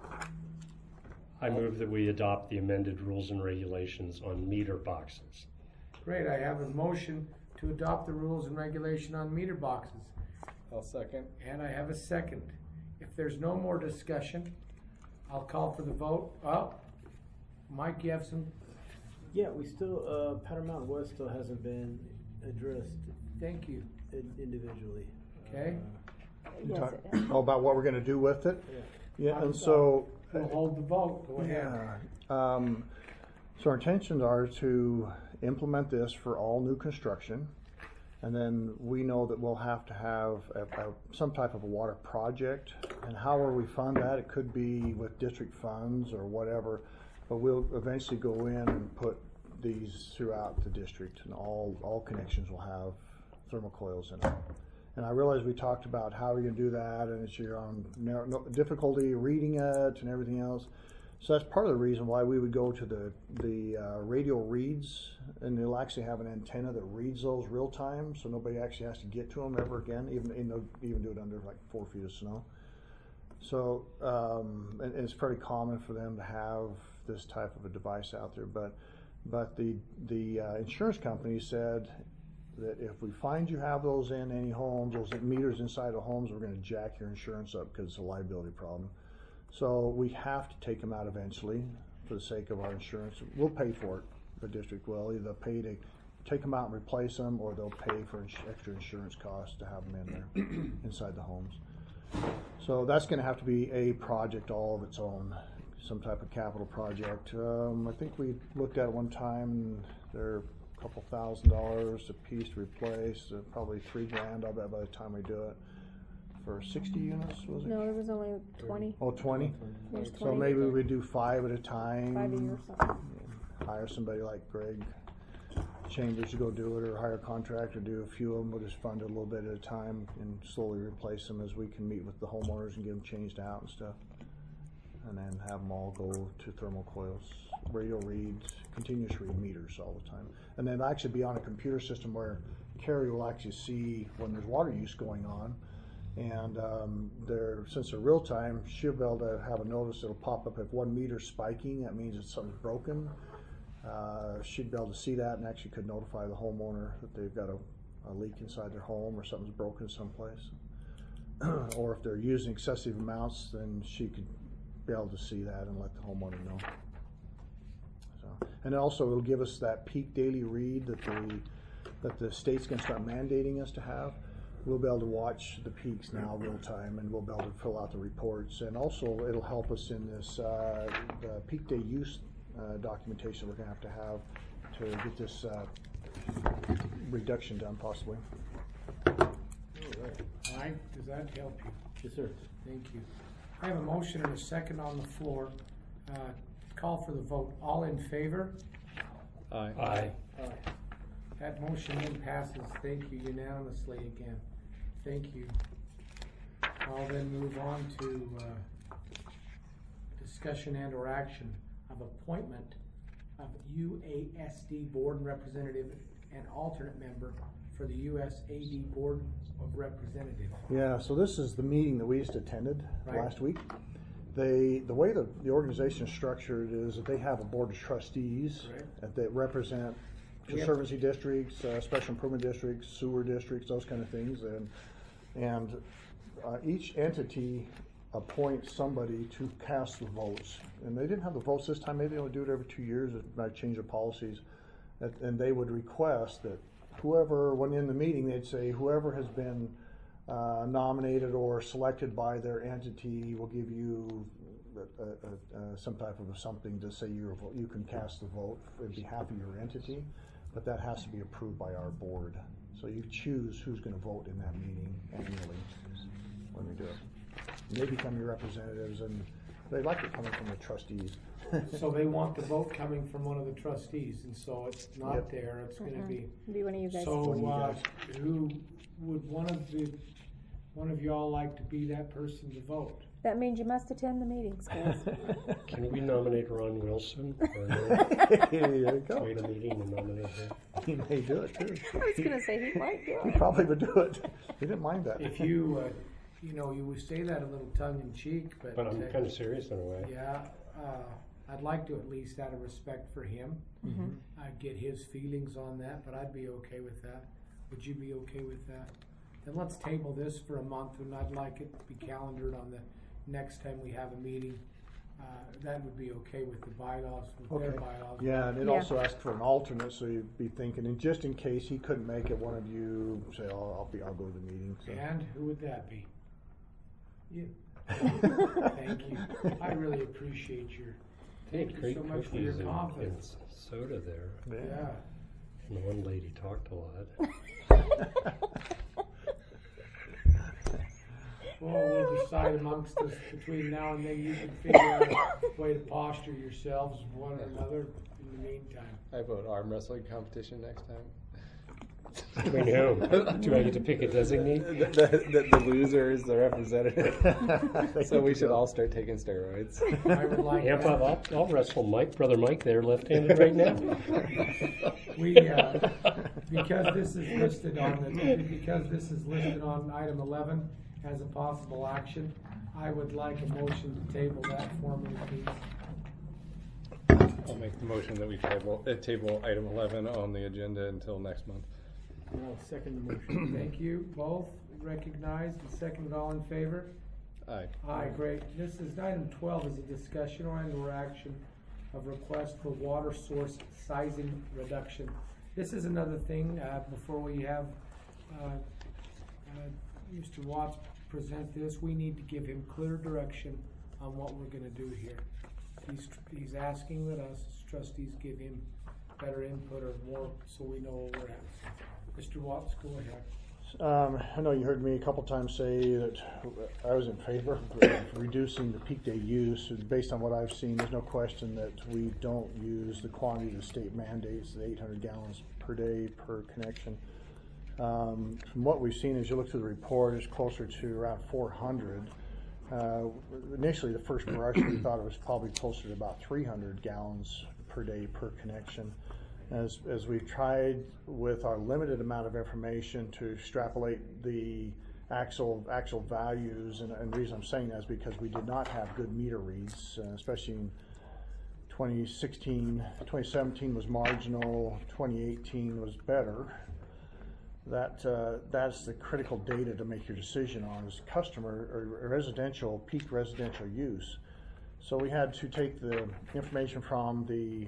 I move that we adopt the amended rules and regulations on meter boxes. Great, I have a motion to adopt the rules and regulation on meter boxes. I'll second. And I have a second. If there's no more discussion, I'll call for the vote. Oh, Mike, you have some, Yeah, we still, uh, Powder Mountain West still hasn't been addressed thank you, in- individually. okay? You Yes, talk- it is. Oh, about what we're gonna do with it? Yeah. Yeah, and so. We'll hold the vote, go ahead. Yeah, um, so our intentions are to implement this for all new construction. And then we know that we'll have to have a, a, some type of a water project. And however we fund that, it could be with district funds or whatever. But we'll eventually go in and put these throughout the district, and all, all connections will have thermocoils in it. And I realize we talked about how we're gonna do that, and it's your own narrow, no, difficulty reading it and everything else. So that's part of the reason why we would go to the, the uh, radio reads, and they'll actually have an antenna that reads those real time, so nobody actually has to get to them ever again, even, even, though- even do it under like four feet of snow. So, um, and, and it's pretty common for them to have this type of a device out there, but, but the, the uh, insurance company said that if we find you have those in any homes, those meters inside the homes, we're gonna jack your insurance up because it's a liability problem. So we have to take them out eventually for the sake of our insurance. We'll pay for it, the district will, either pay to take them out and replace them, or they'll pay for ins- extra insurance costs to have them in there, inside the homes. So that's gonna have to be a project all of its own, some type of capital project. Um, I think we looked at it one time, and they're a couple thousand dollars a piece to replace, uh, probably three grand, I'll bet by the time we do it. For sixty units, was it? No, there was only twenty. Oh, twenty? There's So twenty. maybe we do five at a time. Five a year or something. Hire somebody like Greg Chambers to go do it, or hire a contractor, do a few of them. We'll just fund it a little bit at a time and slowly replace them as we can meet with the homeowners and get them changed out and stuff. And then have them all go to thermal coils, radio reads, continuous read meters all the time. And then actually be on a computer system where Carrie will actually see when there's water use going on. And um, they're, since they're real time, she'll be able to have a notice that'll pop up if one meter's spiking, that means that something's broken. Uh, she'd be able to see that and actually could notify the homeowner that they've got a, a leak inside their home or something's broken someplace. Or if they're using excessive amounts, then she could be able to see that and let the homeowner know. So, and also it'll give us that peak daily read that the, that the state's gonna start mandating us to have. We'll be able to watch the peaks now real time, and we'll be able to fill out the reports. And also it'll help us in this, uh, the peak day use uh, documentation we're gonna have to have to get this uh, reduction done possibly. All right, does that help you? Yes, sir. Thank you. I have a motion and a second on the floor. Uh, Call for the vote. All in favor? Aye. Aye. Aye. That motion then passes, thank you, unanimously again. Thank you. I'll then move on to uh, discussion and or action of appointment of U A S D Board Representative and alternate member for the U S A D Board of Representatives. Yeah, so this is the meeting that we just attended Right. last week. They, the way the, the organization is structured is that they have a board of trustees Right. that, that represent We have- conservancy districts, uh, special improvement districts, sewer districts, those kind of things, and, and, uh, each entity appoint somebody to cast the votes. And they didn't have the votes this time, maybe they'll do it every two years, it might change their policies. That- And they would request that whoever, when in the meeting, they'd say, whoever has been uh, nominated or selected by their entity will give you uh, uh, uh, some type of something to say you're, a vote- you can cast the vote in behalf of your entity, but that has to be approved by our board. So you choose who's gonna vote in that meeting annually when we do it. They become your representatives, and they like it coming from the trustees. So they want the vote coming from one of the trustees, and so it's not Yep. there, it's gonna Mhm. be. Be one of you guys. So, One of you uh, guys. who, would one of the, one of y'all like to be that person to vote? That means you must attend the meetings, guys. Can we nominate Ron Wilson? Or no? There you go. Wait a meeting and nominate him? He may do it too. I was gonna say he might do He it. probably would do it. He didn't mind that. If you, uh, you know, you would say that a little tongue in cheek, but. But I'm uh, kind of serious in a way. Yeah, uh, I'd like to at least out of respect for him, Mhm. I'd get his feelings on that, but I'd be okay with that. Would you be okay with that? Then let's table this for a month, and I'd like it to be calendared on the next time we have a meeting. Uh, that would be okay with the bylaws, with their Okay. bylaws. Yeah, and it Yeah. also asked for an alternate, so you'd be thinking, and just in case he couldn't make it, one of you say, "Oh, I'll be, I'll go to the meeting." So. And who would that be? You. Thank you. I really appreciate your, They thank had you great so much for your cookies and, confidence. and soda there. Yeah. And the one lady talked a lot. Well, we'll decide amongst us between now and then. You can figure out a way to posture yourselves one or another in the meantime. I vote arm wrestling competition next time. Between whom? Do I get to pick a designee? the, the, the loser is the representative. So we should go. all start taking steroids. I would like Yeah, that. Bob, I'll, I'll wrestle Mike, brother Mike there, left-handed right now. We, uh, because this is listed on the, because this is listed on item eleven as a possible action, I would like a motion to table that for me, please. I'll make the motion that we table, uh, table item eleven on the agenda until next month. And I'll second the motion. Thank you, both recognized and seconded, all in favor? Aye. Aye, great. This is, item twelve is a discussion or and/or action of request for water source sizing reduction. This is another thing, uh, before we have, uh, uh, Mister Watts present this, we need to give him clear direction on what we're gonna do here. He's, he's asking that us as trustees give him better input or more, so we know where we're at. Mister Watts, go ahead. Um, I know you heard me a couple times say that I was in favor of reducing the peak day use. And based on what I've seen, there's no question that we don't use the quantity the state mandates, the eight hundred gallons per day per connection. Um, from what we've seen, as you look through the report, it's closer to around four hundred. Uh, initially, the first brush, we thought it was probably closer to about three hundred gallons per day per connection. As, as we've tried with our limited amount of information to extrapolate the actual actual values, and, and the reason I'm saying that is because we did not have good meter reads, uh, especially in twenty sixteen, twenty seventeen was marginal, twenty eighteen was better. That uh, that's the critical data to make your decision on is customer or residential, peak residential use. So we had to take the information from the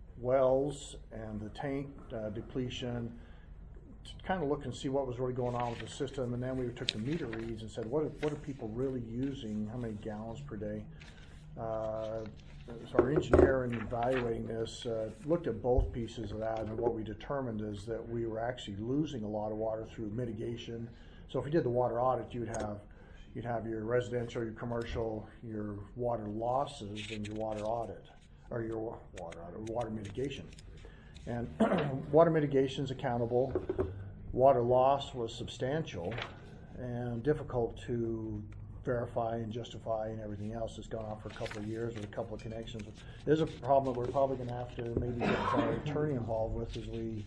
wells and the tank uh, depletion to kind of look and see what was really going on with the system, and then we took the meter reads and said, what are, what are people really using, how many gallons per day? Uh, so our engineer in evaluating this uh, looked at both pieces of that, and what we determined is that we were actually losing a lot of water through mitigation. So if you did the water audit, you'd have you'd have your residential, your commercial, your water losses, and your water audit, or your wa- water audit, water mitigation. And water mitigation is accountable. Water loss was substantial and difficult to verify and justify, and everything else that's gone on for a couple of years with a couple of connections. There's a problem that we're probably going to have to maybe get our attorney involved with as we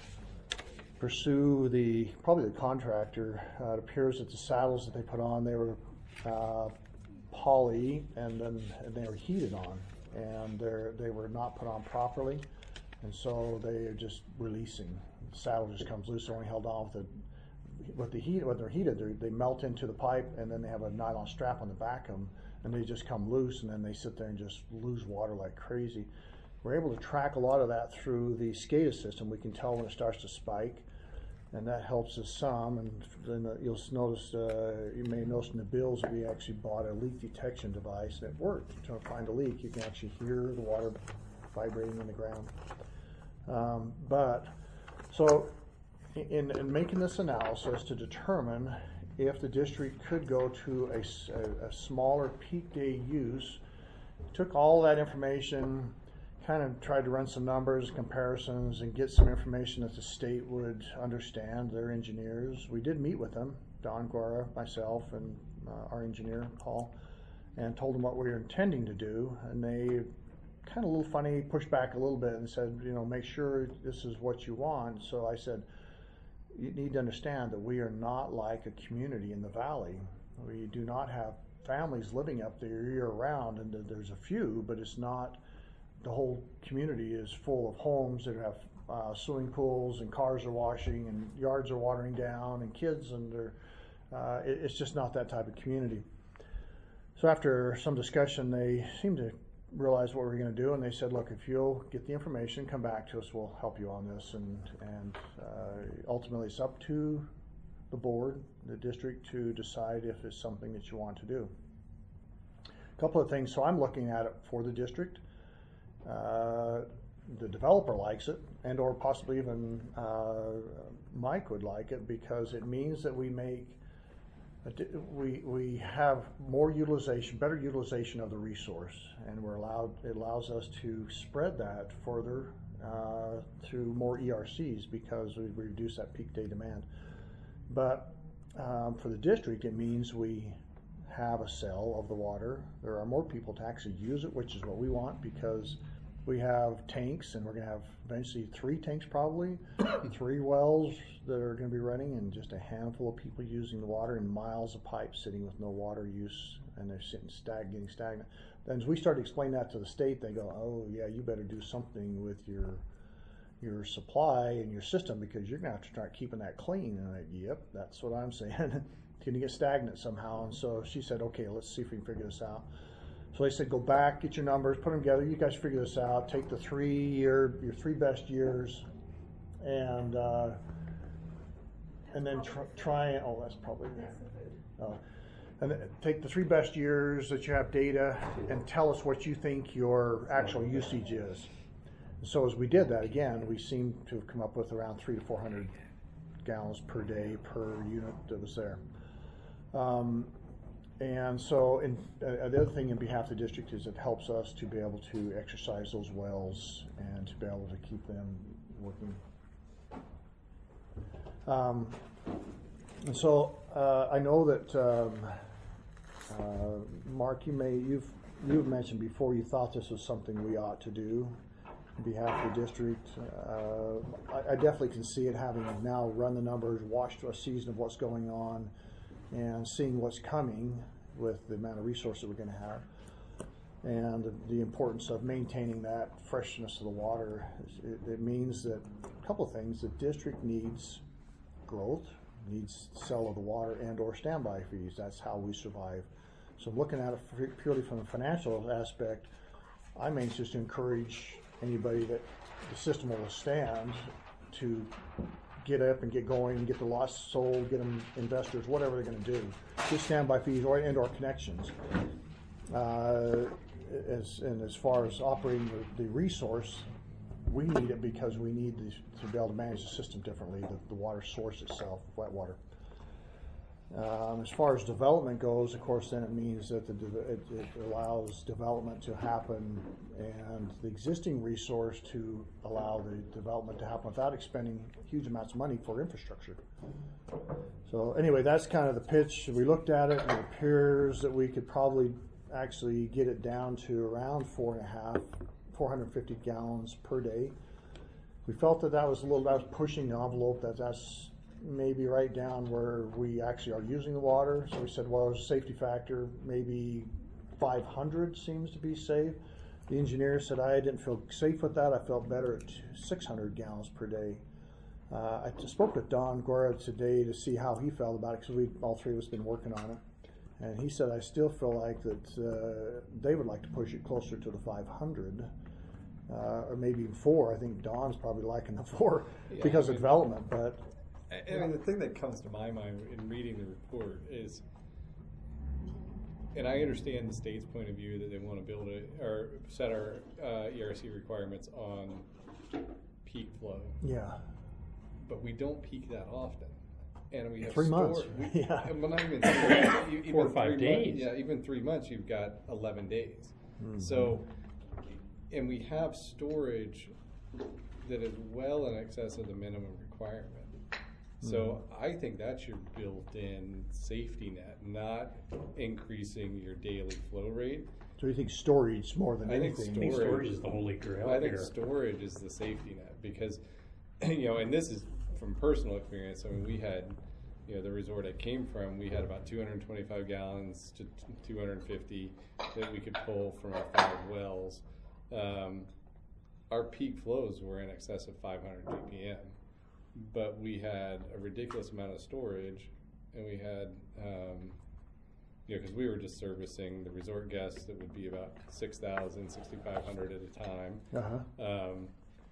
pursue the, probably the contractor. Uh, it appears that the saddles that they put on, they were uh, poly, and then and they were heated on, and they're, they were not put on properly, and so they are just releasing. The saddle just comes loose, only held on with a with the heat, when they're heated, they're, they melt into the pipe, and then they have a nylon strap on the back of them, and they just come loose, and then they sit there and just lose water like crazy. We're able to track a lot of that through the SCADA system. We can tell when it starts to spike, and that helps us some. And then you'll notice, uh, you may notice in the bills that we actually bought a leak detection device that worked to find a leak. You can actually hear the water vibrating in the ground. Um, but so in, in making this analysis to determine if the district could go to a, a, a smaller peak day use, took all that information, kind of tried to run some numbers, comparisons, and get some information that the state would understand, their engineers. We did meet with them, Don Guara, myself, and uh, our engineer, Paul, and told them what we were intending to do, and they kind of a little funny, pushed back a little bit and said, you know, make sure this is what you want. So I said, you need to understand that we are not like a community in the valley. We do not have families living up there year round, and there's a few, but it's not, the whole community is full of homes that have uh, swimming pools, and cars are washing, and yards are watering down, and kids, and they're, uh, it, it's just not that type of community. So after some discussion, they seemed to realize what we were going to do, and they said, look, if you'll get the information, come back to us, we'll help you on this. And, and uh, ultimately it's up to the board, the district, to decide if it's something that you want to do. A couple of things. So I'm looking at it for the district. Uh, the developer likes it, and or possibly even uh, Mike would like it, because it means that we make We, we have more utilization, better utilization of the resource, and we're allowed, it allows us to spread that further uh, through more E R Cs, because we reduce that peak day demand. But um, for the district, it means we have a sale of the water. There are more people to actually use it, which is what we want, because we have tanks, and we're going to have eventually three tanks probably, three wells that are going to be running, and just a handful of people using the water, and miles of pipes sitting with no water use, and they're sitting stag, getting stagnant. Then as we start to explain that to the state, they go, oh yeah, you better do something with your your supply and your system, because you're going to have to start keeping that clean. And I'm like, yep, that's what I'm saying. It's going to get stagnant somehow. And so she said, okay, let's see if we can figure this out. So they said, go back, get your numbers, put them together. You guys figure this out. Take the three year, your three best years, and uh, and then try, try. Oh, that's probably. Oh, and then take the three best years that you have data, and tell us what you think your actual usage is. So as we did that, again, we seem to have come up with around three to four hundred gallons per day per unit that was there. Um, And so in, uh, the other thing in behalf of the district is it helps us to be able to exercise those wells and to be able to keep them working. Um, and so uh, I know that um, uh, Mark, you may you've you've mentioned before you thought this was something we ought to do on behalf of the district. Uh, I, I definitely can see it, having now run the numbers, watched a season of what's going on, and seeing what's coming with the amount of resources we're going to have, and the, the importance of maintaining that freshness of the water. It, it means that a couple of things: the district needs growth, needs sale of the water, and or standby fees. That's how we survive. So looking at it purely from a financial aspect, I'm anxious to encourage anybody that the system will withstand to get up and get going, get the lots sold, get them investors, whatever they're going to do. Get standby fees or and or connections. Uh, as and as far as operating the, the resource, we need it because we need the, to be able to manage the system differently, the, the water source itself, wet water. Um, as far as development goes, of course, then it means that the, it, it allows development to happen, and the existing resource to allow the development to happen without expending huge amounts of money for infrastructure. So anyway, that's kind of the pitch. We looked at it, and it appears that we could probably actually get it down to around four and a half, four hundred fifty gallons per day. We felt that that was a little, that was pushing the envelope, that that's maybe right down where we actually are using the water. So we said, well, there's a safety factor, maybe five hundred seems to be safe. The engineer said I didn't feel safe with that. I felt better at six hundred gallons per day. Uh, I just spoke with Don Gora today to see how he felt about it because we all three of us been working on it, and he said I still feel like that uh, they would like to push it closer to the five hundred, uh, or maybe even four. I think Don's probably liking the four Yeah, because I of mean- development, but I, I mean, the thing that comes to my mind in reading the report is, and I understand the state's point of view that they want to build it or set our uh, E R C requirements on peak flow, yeah, but we don't peak that often, and we have Three months, store- we- yeah. well, not even three months, e- even Four or five three months- days. yeah, even three months, you've got eleven days. Mhm. So, and we have storage that is well in excess of the minimum requirement. So I think that's your built-in safety net, not increasing your daily flow rate. So you think storage more than I think anything? I think Storage. storage is the holy grail I think here. storage is the safety net because, you know, and this is from personal experience. I mean, we had, you know, the resort I came from, we had about two hundred twenty-five gallons to two hundred fifty that we could pull from our five wells. Um, our peak flows were in excess of five hundred G P M, but we had a ridiculous amount of storage, and we had, um, you know, because we were just servicing the resort guests that would be about six thousand, sixty-five hundred at a time. Uh-huh. Um,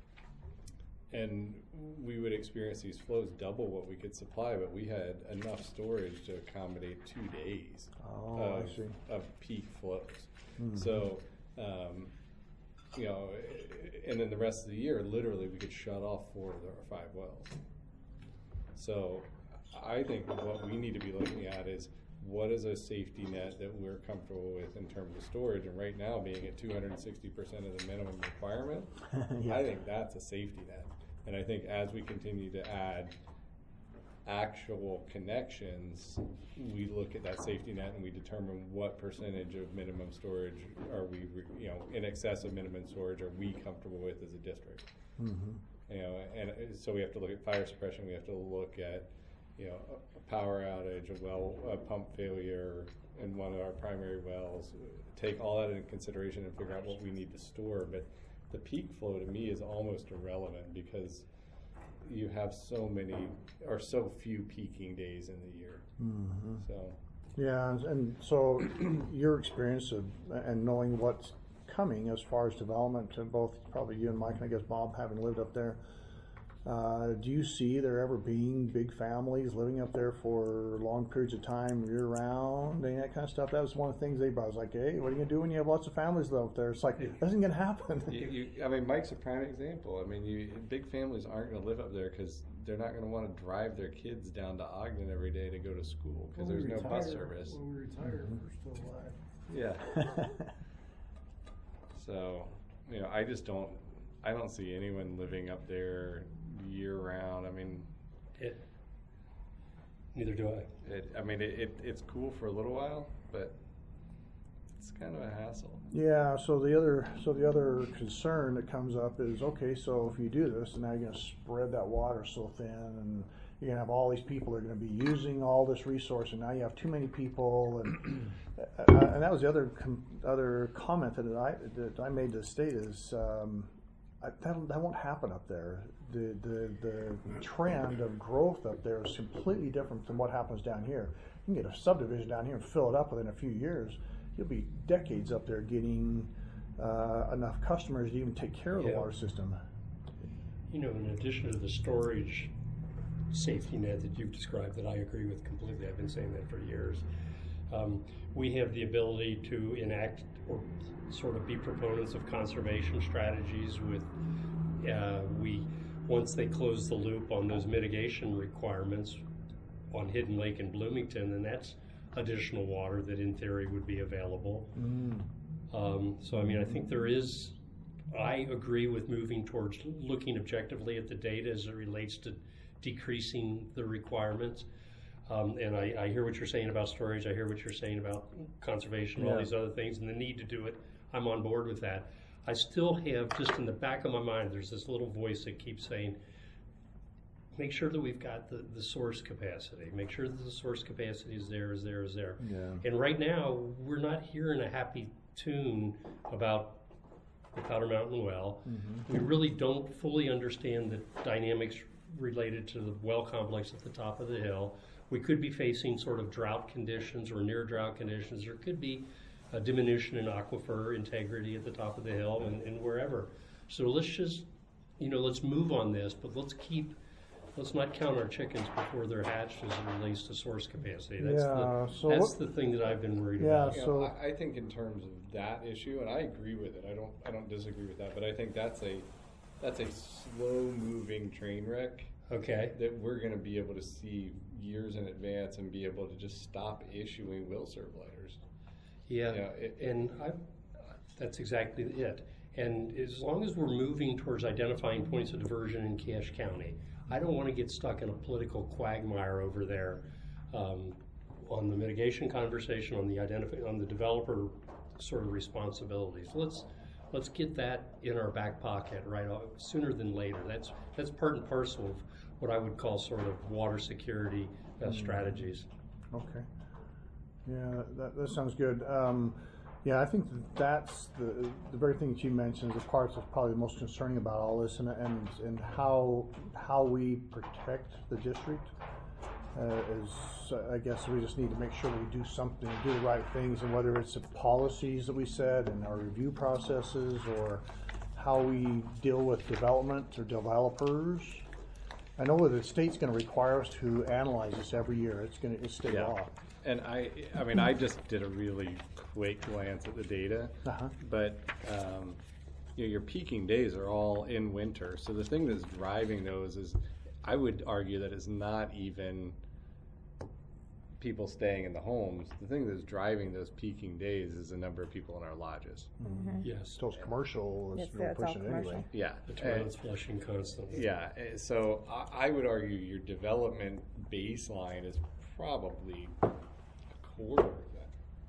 and we would experience these flows double what we could supply, but we had enough storage to accommodate two days Oh, of, I see. of peak flows. Mhm. So, um, you know, and then the rest of the year, literally, we could shut off four of our five wells. So, I think what we need to be looking at is what is a safety net that we're comfortable with in terms of storage, and right now being at two hundred sixty percent of the minimum requirement, Yeah. I think that's a safety net. And I think as we continue to add actual connections, we look at that safety net and we determine what percentage of minimum storage are we, re- you know, in excess of minimum storage are we comfortable with as a district. Mhm. You know, and uh, so we have to look at fire suppression, we have to look at, you know, a, a power outage, a well, a pump failure in one of our primary wells, take all that into consideration and figure out what we need to store. But the peak flow to me is almost irrelevant because you have so many or so few peaking days in the year. Mhm. So Yeah, and, and so your experience of and knowing what's coming as far as development, to both probably you and Mike, and I guess Bob, having lived up there, uh, do you see there ever being big families living up there for long periods of time, year round, and that kind of stuff? That was one of the things they brought. I was like, hey, what are you gonna do when you have lots of families live up there? It's like that isn't gonna happen. you, you, I mean, Mike's a prime example. I mean, you, big families aren't going to live up there because they're not going to want to drive their kids down to Ogden every day to go to school because there's no bus service. When we retire, we're still alive. Yeah. So, you know, I just don't, I don't see anyone living up there year round. I mean, It, neither do I. it, I mean, it, it, it's cool for a little while, but it's kind of a hassle. Yeah, so the other so the other concern that comes up is, okay, so if you do this, and now you're going to spread that water so thin, and you're going to have all these people that are going to be using all this resource, and now you have too many people, and uh, and that was the other com- other comment that I that I made to the state is um, I, that that won't happen up there. The, the the trend of growth up there is completely different than what happens down here. You can get a subdivision down here and fill it up within a few years. You'll be decades up there getting uh, enough customers to even take care of the Yeah. water system. You know, in addition to the storage safety net that you've described, that I agree with completely, I've been saying that for years, um, we have the ability to enact or sort of be proponents of conservation strategies with, uh, we, once they close the loop on those mitigation requirements on Hidden Lake and Bloomington, then that's additional water that in theory would be available. Mm. Um, so, I mean, I think there is, I agree with moving towards looking objectively at the data as it relates to decreasing the requirements. Um, and I, I hear what you're saying about storage. I hear what you're saying about conservation, all Yeah. these other things, and the need to do it. I'm on board with that. I still have, just in the back of my mind, there's this little voice that keeps saying, make sure that we've got the, the source capacity. Make sure that the source capacity is there, is there, is there. Yeah. And right now, we're not hearing a happy tune about the Powder Mountain well. Mm-hmm. We really don't fully understand the dynamics related to the well complex at the top of the hill. We could be facing sort of drought conditions or near drought conditions. There could be a diminution in aquifer integrity at the top of the hill and, and wherever. So let's just, you know, let's move on this, but let's keep, let's not count our chickens before they're hatched as it relates to source capacity. That's Yeah, the, so that's what- the thing that I've been worried Yeah, about. You so- know, I, I think in terms of that issue, and I agree with it. I don't. I don't disagree with that. But I think that's a that's a slow-moving train wreck Okay. that we're going to be able to see years in advance and be able to just stop issuing will serve letters. Yeah, Yeah, it- and I, that's exactly it. And as long as we're moving towards identifying points of diversion in Cache County, I don't want to get stuck in a political quagmire over there um, on the mitigation conversation, on the identify, on the developer sort of responsibilities. Let's let's get that in our back pocket right off, sooner than later. That's that's part and parcel of what I would call sort of water security uh, strategies. Okay. Yeah, that, that sounds good. Um, yeah, I think that's the the very thing that you mentioned is the part that's probably the most concerning about all this, and and and how how we protect the district. Uh, is uh, I guess we just need to make sure that we do something, do the right things, and whether it's the policies that we set and our review processes, or how we deal with development or developers. I know that the state's going to require us to analyze this every year. It's going to it's state Yeah. law. And I, I mean, I just did a really quick glance at the data, Uh-huh. but um, you know, your peaking days are all in winter. So the thing that's driving those is, I would argue that it's not even people staying in the homes. The thing that's driving those peaking days is the number of people in our lodges. Yes. So it's commercial, it's Yes, really it's all pushing it anyway. commercial. Yeah. The and- toilet's flushing constantly. Yeah, eh, so I, I would argue your development baseline is probably a quarter of that.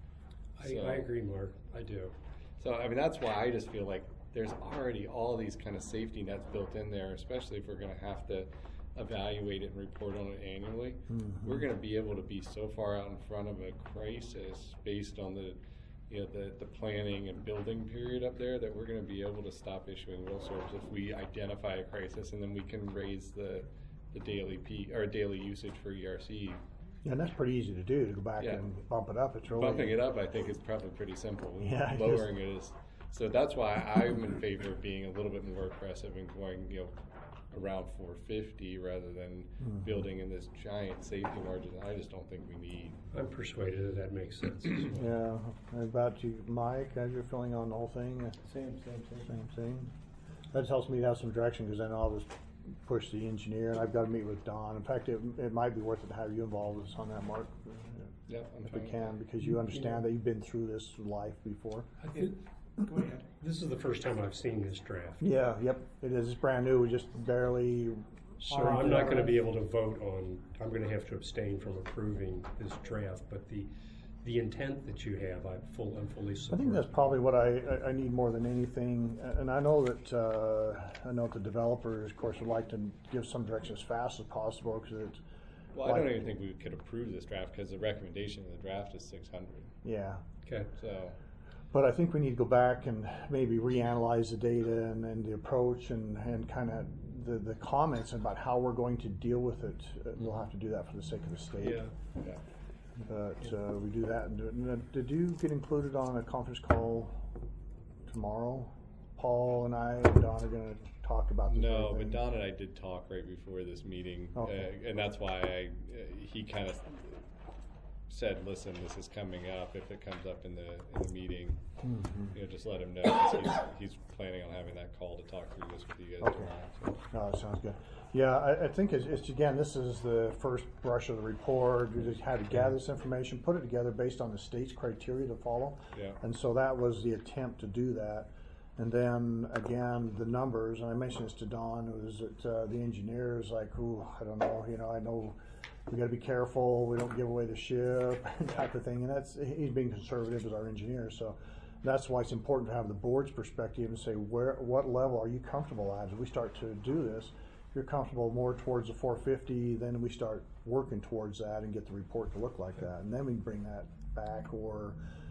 I, So- I agree, Mark. I do. So, I mean, that's why I just feel like there's already all these kind of safety nets built in there, especially if we're gonna have to evaluate it and report on it annually. We're gonna be able to be so far out in front of a crisis based on the, you know, the, the planning and building period up there, that we're gonna be able to stop issuing will serves if we identify a crisis, and then we can raise the, the daily peak, or daily usage for E R C. Yeah, and that's pretty easy to do, to go back Yeah. and bump it up. It's really Bumping it up, I think, is probably pretty simple. Yeah, it Lowering it is. So that's why I'm in favor of being a little bit more aggressive and going, you know, around four fifty rather than Mm-hmm. building in this giant safety margin that I just don't think we need. I'm persuaded that that makes sense as well. Yeah. And about you, Mike, how's your feeling on the whole thing? Same, same, same. Same thing. That helps me to have some direction, because then I'll just push the engineer, and I've got to meet with Don. In fact, it, it might be worth it to have you involved with us on that, Mark, Yeah, I'm if fine we with can, because you understand that you've been through this life before. I think, Go ahead. this is the first time I've seen this draft. Yeah, yep, it is. It's brand new. We just barely. So I'm not gonna be able to vote on, I'm gonna have to abstain from approving this draft, but the, the intent that you have, I'm full, I'm fully I support. think that's probably what I, I- I need more than anything, and I know that, uh, I know that the developers, of course, would like to give some direction as fast as possible, because it's, Well, I don't Like- even think we could approve this draft because the recommendation in the draft is six hundred. yeah. Okay. So, But I think we need to go back and maybe reanalyze the data and then the approach and, and kind of the, the comments about how we're going to deal with it. Uh, We'll have to do that for the sake of the state. Yeah. yeah. But uh, we do that. And do it. And, uh, did you get included on a conference call tomorrow? Paul and I and Don are going to talk about this. No, very but thing. Don and I did talk right before this meeting, Okay. uh, and that's why I, uh, he kind of said, "Listen, this is coming up. If it comes up in the in the meeting, Mhm. you know, just let him know." 'Cause he's, he's planning on having that call to talk through this with you guys Okay. tomorrow. So. No, that sounds good. Yeah, I, I think it's, it's, again, this is the first brush of the report. We just had to gather this information, put it together based on the state's criteria to follow. Yeah. And so that was the attempt to do that. And then, again, the numbers, and I mentioned this to Don, it was that uh, the engineers, like, ooh, I don't know, you know, I know we gotta be careful, we don't give away the ship, type of thing. And that's, he's being conservative as our engineer, so that's why it's important to have the board's perspective and say, where, what level are you comfortable at? As we start to do this, if you're comfortable more towards the four fifty, then we start working towards that and get the report to look like that. And then we can bring that back, or,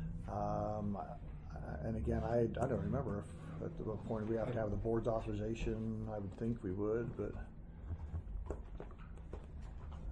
um, and again, I, I don't remember if at the point we have to have the board's authorization. I would think we would, but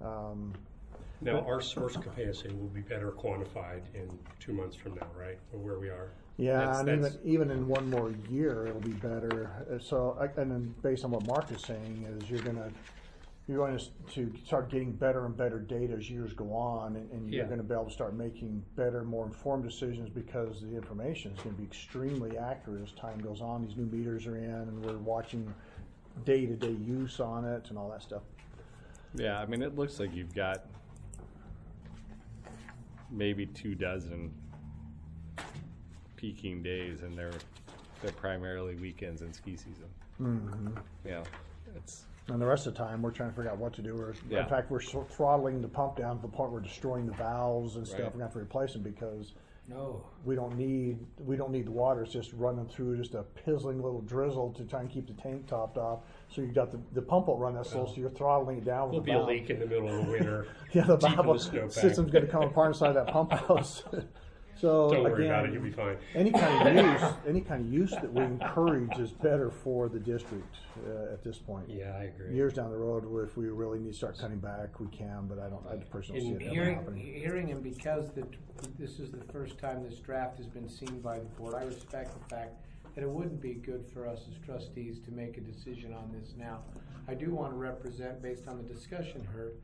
Um, Now, our source capacity will be better quantified in two months from now, right, or where we are? Yeah, That's- and even, that's- even in one more year, it'll be better. Uh, So, I- and then based on what Mark is saying, is you're gonna, you're going to, s- to start getting better and better data as years go on, and, and you're Yeah. gonna be able to start making better, more informed decisions because the information is gonna be extremely accurate as time goes on. These new meters are in, and we're watching day-to-day use on it and all that stuff. Yeah, I mean, it looks like you've got maybe two dozen peaking days, and they're they're primarily weekends and ski season. Mm-hmm. Yeah, it's And the rest of the time, we're trying to figure out what to do. We're, Yeah. In fact, we're so- throttling the pump down to the point we're destroying the valves and stuff. Right. We're gonna have to replace them because No. we don't need we don't need the water. It's just running through just a pizzling little drizzle to try and keep the tank topped off. So you got the the pump will run that slow, so you're throttling it down. Will with be the a valve. leak in the middle of the winter. Yeah, the deep in valve the snowpack. system's going to come apart inside that pump house. So Don't worry again, about it, you'll be fine. any kind of use, any kind of use that we encourage is better for the district uh, at this point. Yeah, I agree. Years down the road, if we really need to start cutting back, we can. But I don't. I personally see it never Hearing, happening. hearing and because the, this is the first time this draft has been seen by the board, I respect the fact that it wouldn't be good for us as trustees to make a decision on this now. I do want to represent, based on the discussion heard,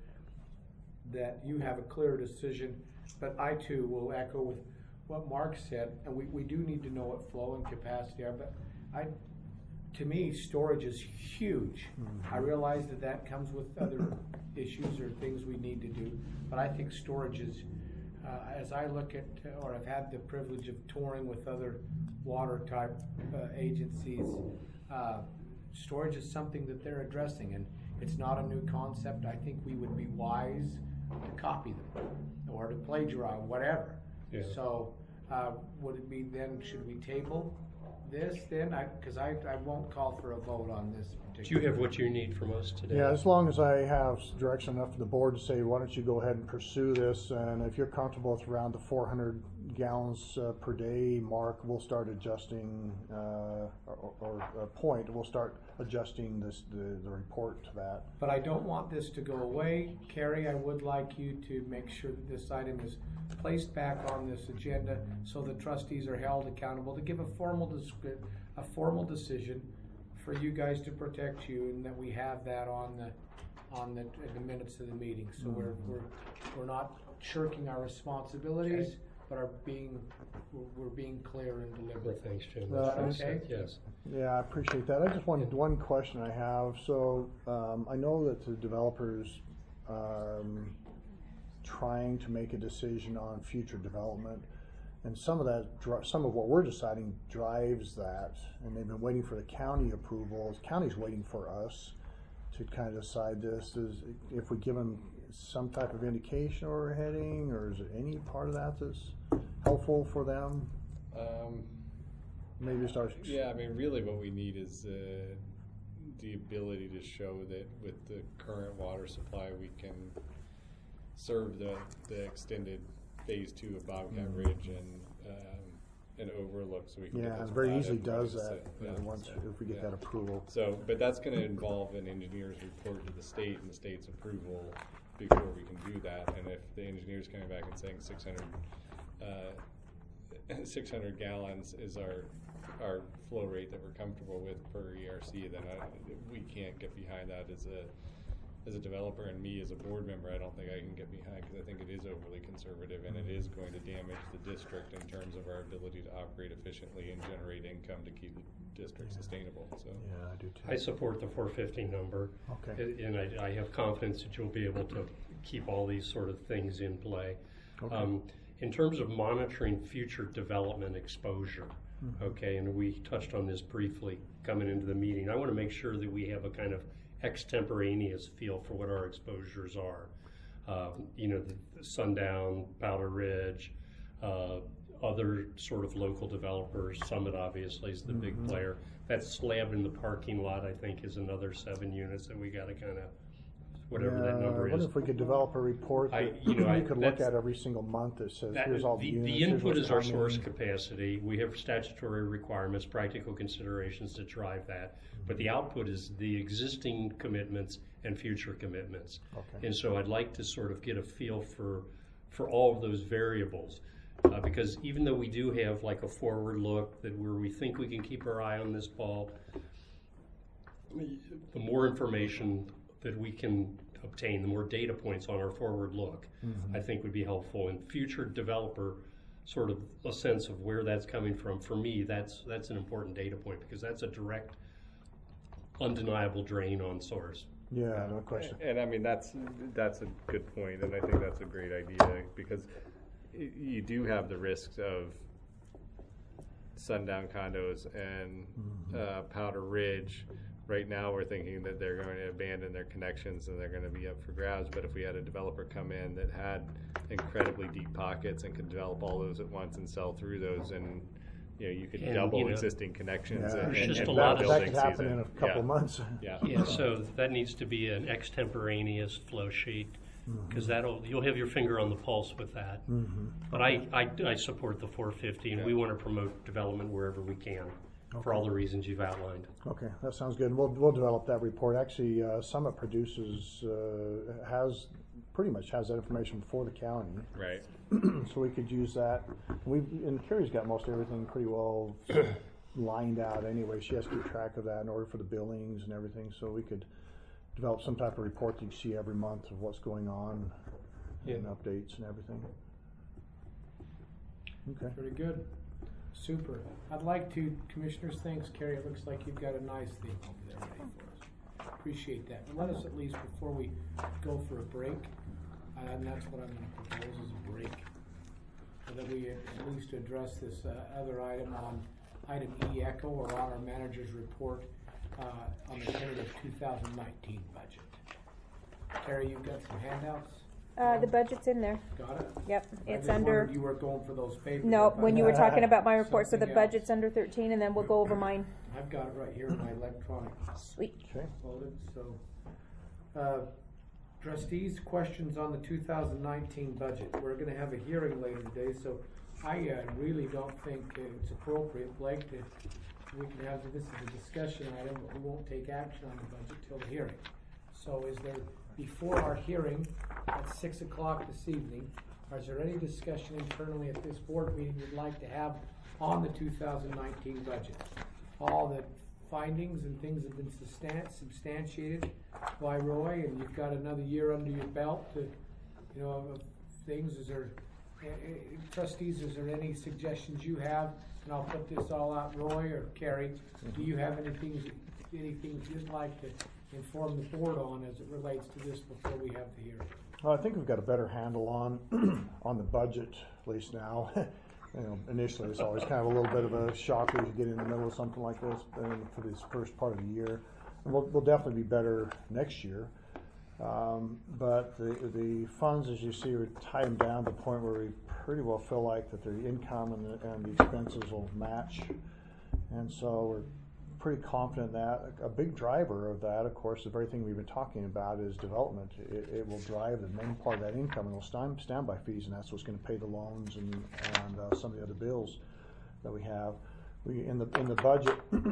that you have a clear decision, but I too will echo with what Mark said, and we, we do need to know what flow and capacity are, but I, to me, storage is huge. Mm-hmm. I realize that that comes with other issues or things we need to do, but I think storage is, uh, as I look at, or I've had the privilege of touring with other water type uh, agencies, uh, storage is something that they're addressing, and it's not a new concept. I think we would be wise to copy them or to plagiarize, whatever. Yeah. So, uh, would it be then, should we table this then? I, cause I, I won't call for a vote on this Do particular. you have what you need from us today? Yeah, as long as I have direction enough from the board to say, why don't you go ahead and pursue this, and if you're comfortable with around the four hundred gallons uh, per day mark, we'll start adjusting, uh, or, or a point, we'll start adjusting this, the, the report to that. But I don't want this to go away. Carrie, I would like you to make sure that this item is placed back on this agenda so the trustees are held accountable to give a formal, descri- a formal decision for you guys to protect you, and that we have that on the, on the, the minutes of the meeting. So we're, we're, we're not shirking our responsibilities, Okay. but are being, we're, we're being clear and Well, deliberate. thanks, Jim. Uh, That's okay. Yes. Yeah, I appreciate that. I just wanted one question I have. So um, I know that the developers um, trying to make a decision on future development, and some of that, dri- some of what we're deciding drives that, and they've been waiting for the county approval. The county's waiting for us to kind of decide this. Is if we give them some type of indication where we're heading, or is it any part of that that's helpful for them? um, Maybe just our yeah. I mean, really, what we need is uh, the ability to show that with the current water supply, we can serve the the extended phase two of Bobcat Mm-hmm. Ridge and um, an overlook, so we can. Yeah, get those it very platted easily and does ready to that, sit. you know, Yeah, once, so, if we get yeah. that approval. So, but that's going to involve an engineer's report to the state and the state's approval before we can do that. And if the engineer's coming back and saying six hundred, uh, six hundred gallons is our our flow rate that we're comfortable with per E R C, then I, we can't get behind that as a as a developer, and me as a board member, I don't think I can get behind, because I think it is overly conservative, and it is going to damage the district in terms of our ability to operate efficiently and generate income to keep the district sustainable. So. Yeah, I do too. I support the four fifty number. Okay. And I, I have confidence that you'll be able to keep all these sort of things in play. Okay. Um, in terms of monitoring future development exposure, Mm-hmm. okay, and we touched on this briefly coming into the meeting, I want to make sure that we have a kind of extemporaneous feel for what our exposures are. Uh, you know, the, the Sundown, Powder Ridge, uh, other sort of local developers. Summit obviously is the Mm-hmm. big player. That slab in the parking lot, I think, is another seven units that we got to kind of whatever that Yeah, number I wonder is. if we could develop a report I- that you know, I- you could look that's- at every single month that says, That- here's all the the, units. the here's input what's is our coming source in. capacity. We have statutory requirements, practical considerations to drive that. But the output is the existing commitments and future commitments. Okay. And so I'd like to sort of get a feel for, for all of those variables. Uh, because even though we do have like a forward look that where we think we can keep our eye on this ball, the more information that we can obtain, the more data points on our forward look, Mm-hmm. I think would be helpful. And future developer, sort of a sense of where that's coming from. For me, that's that's an important data point because that's a direct, undeniable drain on source. Yeah, no question. And I mean, that's, that's a good point, and I think that's a great idea, because y- you do have the risks of sundown condos and uh, Powder Ridge. Right now, we're thinking that they're going to abandon their connections and they're going to be up for grabs, but if we had a developer come in that had incredibly deep pockets and could develop all those at once and sell through those, and you know, you could And, double you know, existing connections Yeah. and, There's and, just and a one lot of- That building could happen season. in a couple Yeah. months. Yeah. Yeah, so that needs to be an extemporaneous flow sheet, because that'll, you'll have your finger on the pulse with that. Mm-hmm. But I, I, I support the four fifty, and we want to promote development wherever we can, for all the reasons you've outlined. Okay, that sounds good. We'll, we'll develop that report. Actually, uh, Summit produces, uh, has, pretty much has that information for the county. Right. So we could use that. We've, and Carrie's got most everything pretty well lined out anyway. She has to keep track of that in order for the billings and everything. So we could develop some type of report that you see every month of what's going on and Yeah. updates and everything. Okay. Pretty good. Super. I'd like to, Commissioners, thanks, Carrie. It looks like you've got a nice thing over there ready for us. Appreciate that. And let us at least, before we go for a break, uh, and that's what I'm gonna propose is a break, so that we at least address this uh, other item on item E Echo or on our manager's report uh, on the tentative two thousand nineteen budget. Carrie, you've got some handouts? Uh, the budget's in there. Got it? Yep, I it's just under, wondered You were going for those papers. no, I thought- when you were talking about my report, so the Something else. budget's under thirteen, and then we'll go over mine. I've got it right here in my electronic Sweet. Okay. loaded, so. Uh, Trustees, questions on the two thousand nineteen budget. We're gonna have a hearing later today, so I uh, really don't think it's appropriate, Blake, that we can have, this is a discussion item, but we won't take action on the budget till the hearing. So is there, before our hearing at six o'clock this evening, is there any discussion internally at this board meeting you'd like to have on the two thousand nineteen budget? All the findings and things have been substan- substantiated by Roy, and you've got another year under your belt to, you know, of things. Is there, uh, uh, trustees, is there any suggestions you have? And I'll put this all out, Roy or Carrie, do you have anything, anything you'd like to inform the board on as it relates to this before we have the hearing? Well, I think we've got a better handle on, on the budget, at least now. You know, initially, it's always kind of a little bit of a shock as you get in the middle of something like this, um, for this first part of the year. And we'll, we'll definitely be better next year. Um, but the, the funds, as you see, are tied down to the point where we pretty well feel like that the income and the, and the expenses will match. And so we're pretty confident that a big driver of that, of course, the very thing we've been talking about is development. It, it will drive the main part of that income, and it'll stand, standby fees, and that's what's going to pay the loans and, and uh, some of the other bills that we have. We in the in the budget,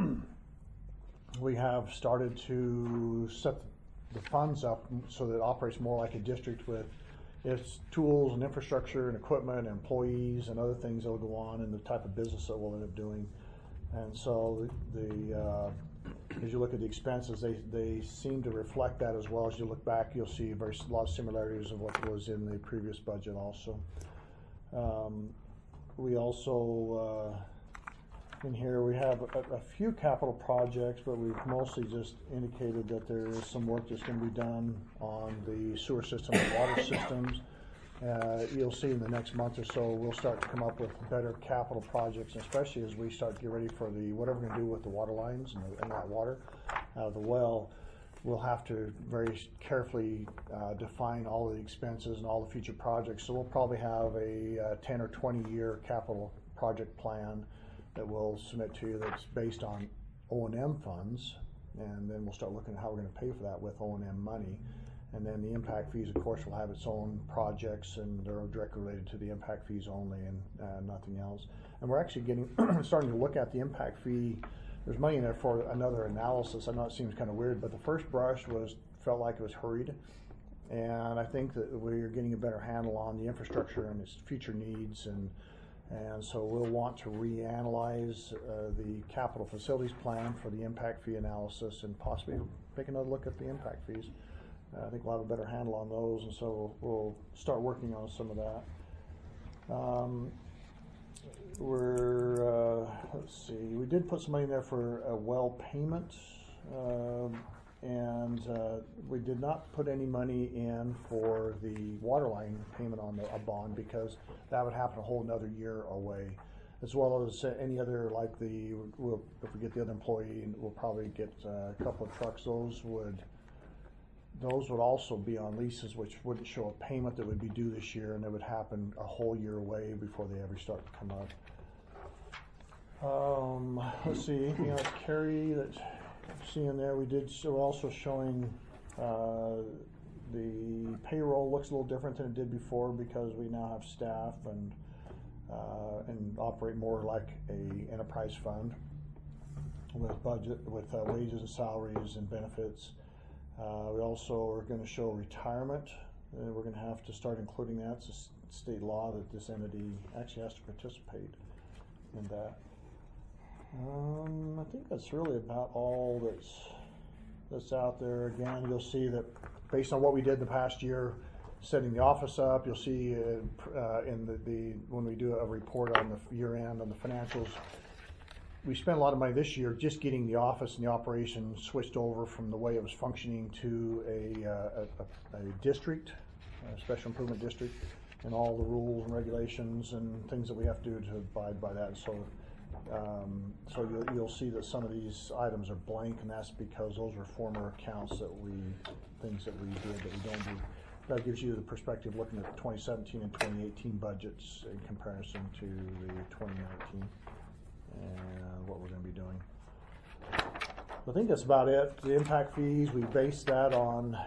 we have started to set the funds up so that it operates more like a district with its tools and infrastructure and equipment and employees and other things that will go on, and the type of business that we'll end up doing. And so the, uh, as you look at the expenses, they, they seem to reflect that as well. As you look back, you'll see a very, a lot of similarities of what was in the previous budget also. Um, we also, uh, in here, we have a, a few capital projects, but we've mostly just indicated that there is some work that's going to be done on the sewer system and water systems. Uh, you'll see in the next month or so, we'll start to come up with better capital projects, especially as we start to get ready for the, whatever we're gonna do with the water lines and, the, and that water out of the well. We'll have to very carefully uh, define all of the expenses and all the future projects. So we'll probably have a uh, ten or twenty year capital project plan that we'll submit to you that's based on O and M funds. And then we'll start looking at how we're gonna pay for that with O and M money. And then the impact fees, of course, will have its own projects, and they're directly related to the impact fees only and uh, nothing else. And we're actually getting starting to look at the impact fee. There's money in there for another analysis. I know it seems kind of weird, but the first brush was felt like it was hurried. And I think that we're getting a better handle on the infrastructure and its future needs, and and so we'll want to reanalyze uh, the capital facilities plan for the impact fee analysis, and possibly take another look at the impact fees. Uh, I think we'll have a better handle on those, and so we'll start working on some of that. Um, we're uh, let's see, we did put some money in there for a well payment. Uh, And uh, we did not put any money in for the water line payment on the, a bond, because that would happen a whole another year away, as well as uh, any other, like the, we'll, if we get the other employee, we'll probably get uh, a couple of trucks. Those would, those would also be on leases, which wouldn't show a payment that would be due this year, and it would happen a whole year away before they ever start to come up. Um, let's see, anything else, Carrie, that seeing there, we did, so we're also showing uh, the payroll looks a little different than it did before, because we now have staff and uh, and operate more like a enterprise fund with budget, with uh, wages and salaries and benefits. Uh, we also are going to show retirement. Uh, we're going to have to start including that. It's a s- state law that this entity actually has to participate in that. Um, I think that's really about all that's that's out there. Again, you'll see that based on what we did in the past year, setting the office up, you'll see uh, uh, in the, the when we do a report on the year end on the financials, we spent a lot of money this year just getting the office and the operation switched over from the way it was functioning to a uh, a, a district, a special improvement district, and all the rules and regulations and things that we have to do to abide by that. So. Um, so you'll, you'll see that some of these items are blank, and that's because those are former accounts that we, things that we did that we don't do. That gives you the perspective looking at the twenty seventeen and twenty eighteen budgets in comparison to the twenty nineteen and what we're going to be doing. I think that's about it. The impact fees, we base that on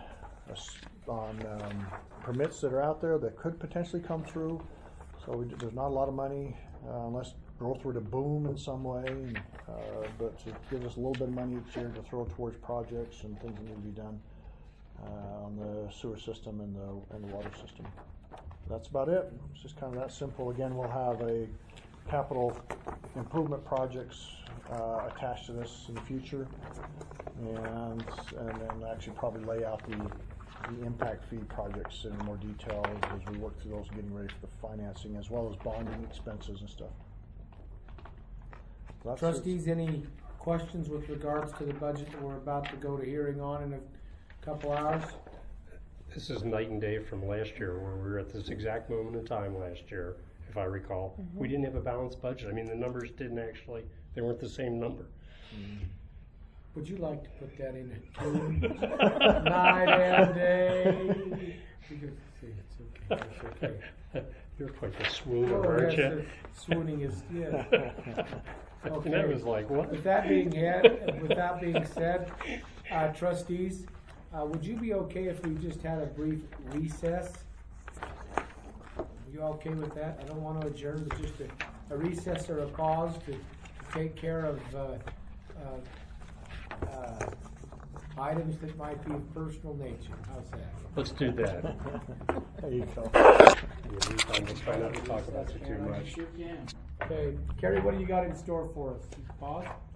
on um, permits that are out there that could potentially come through. So we, there's not a lot of money uh, unless growth were to boom in some way, and, uh, but to give us a little bit of money each year to throw towards projects and things that need to be done uh, on the sewer system and the and the water system. That's about it. It's just kind of that simple. Again, we'll have a capital improvement projects uh, attached to this in the future, and and then actually probably lay out the the impact fee projects in more detail as we work through those, getting ready for the financing as well as bonding expenses and stuff. That's Trustees, it. Any questions with regards to the budget that we're about to go to hearing on in a couple hours? This is night and day from last year, where we were at this exact moment in time last year, if I recall. Mm-hmm. We didn't have a balanced budget. I mean, the numbers didn't actually, they weren't the same number. Mm. Would you like to put that in a tune? Night and day. You can see, it's okay, it's okay. You're quite the swooner, oh, aren't yes, you? Swooning is, yeah. Okay. That was like, what? With that being said, with that being said, uh, trustees, uh, would you be okay if we just had a brief recess? Are you okay with that? I don't want to adjourn, but just a, a recess or a pause to, to take care of uh, uh, uh, items that might be of personal nature. How's that? Let's do that. There you go. Yeah, let's try not to talk about it too much. Okay, Kerry, what do you got in store for us? Pause?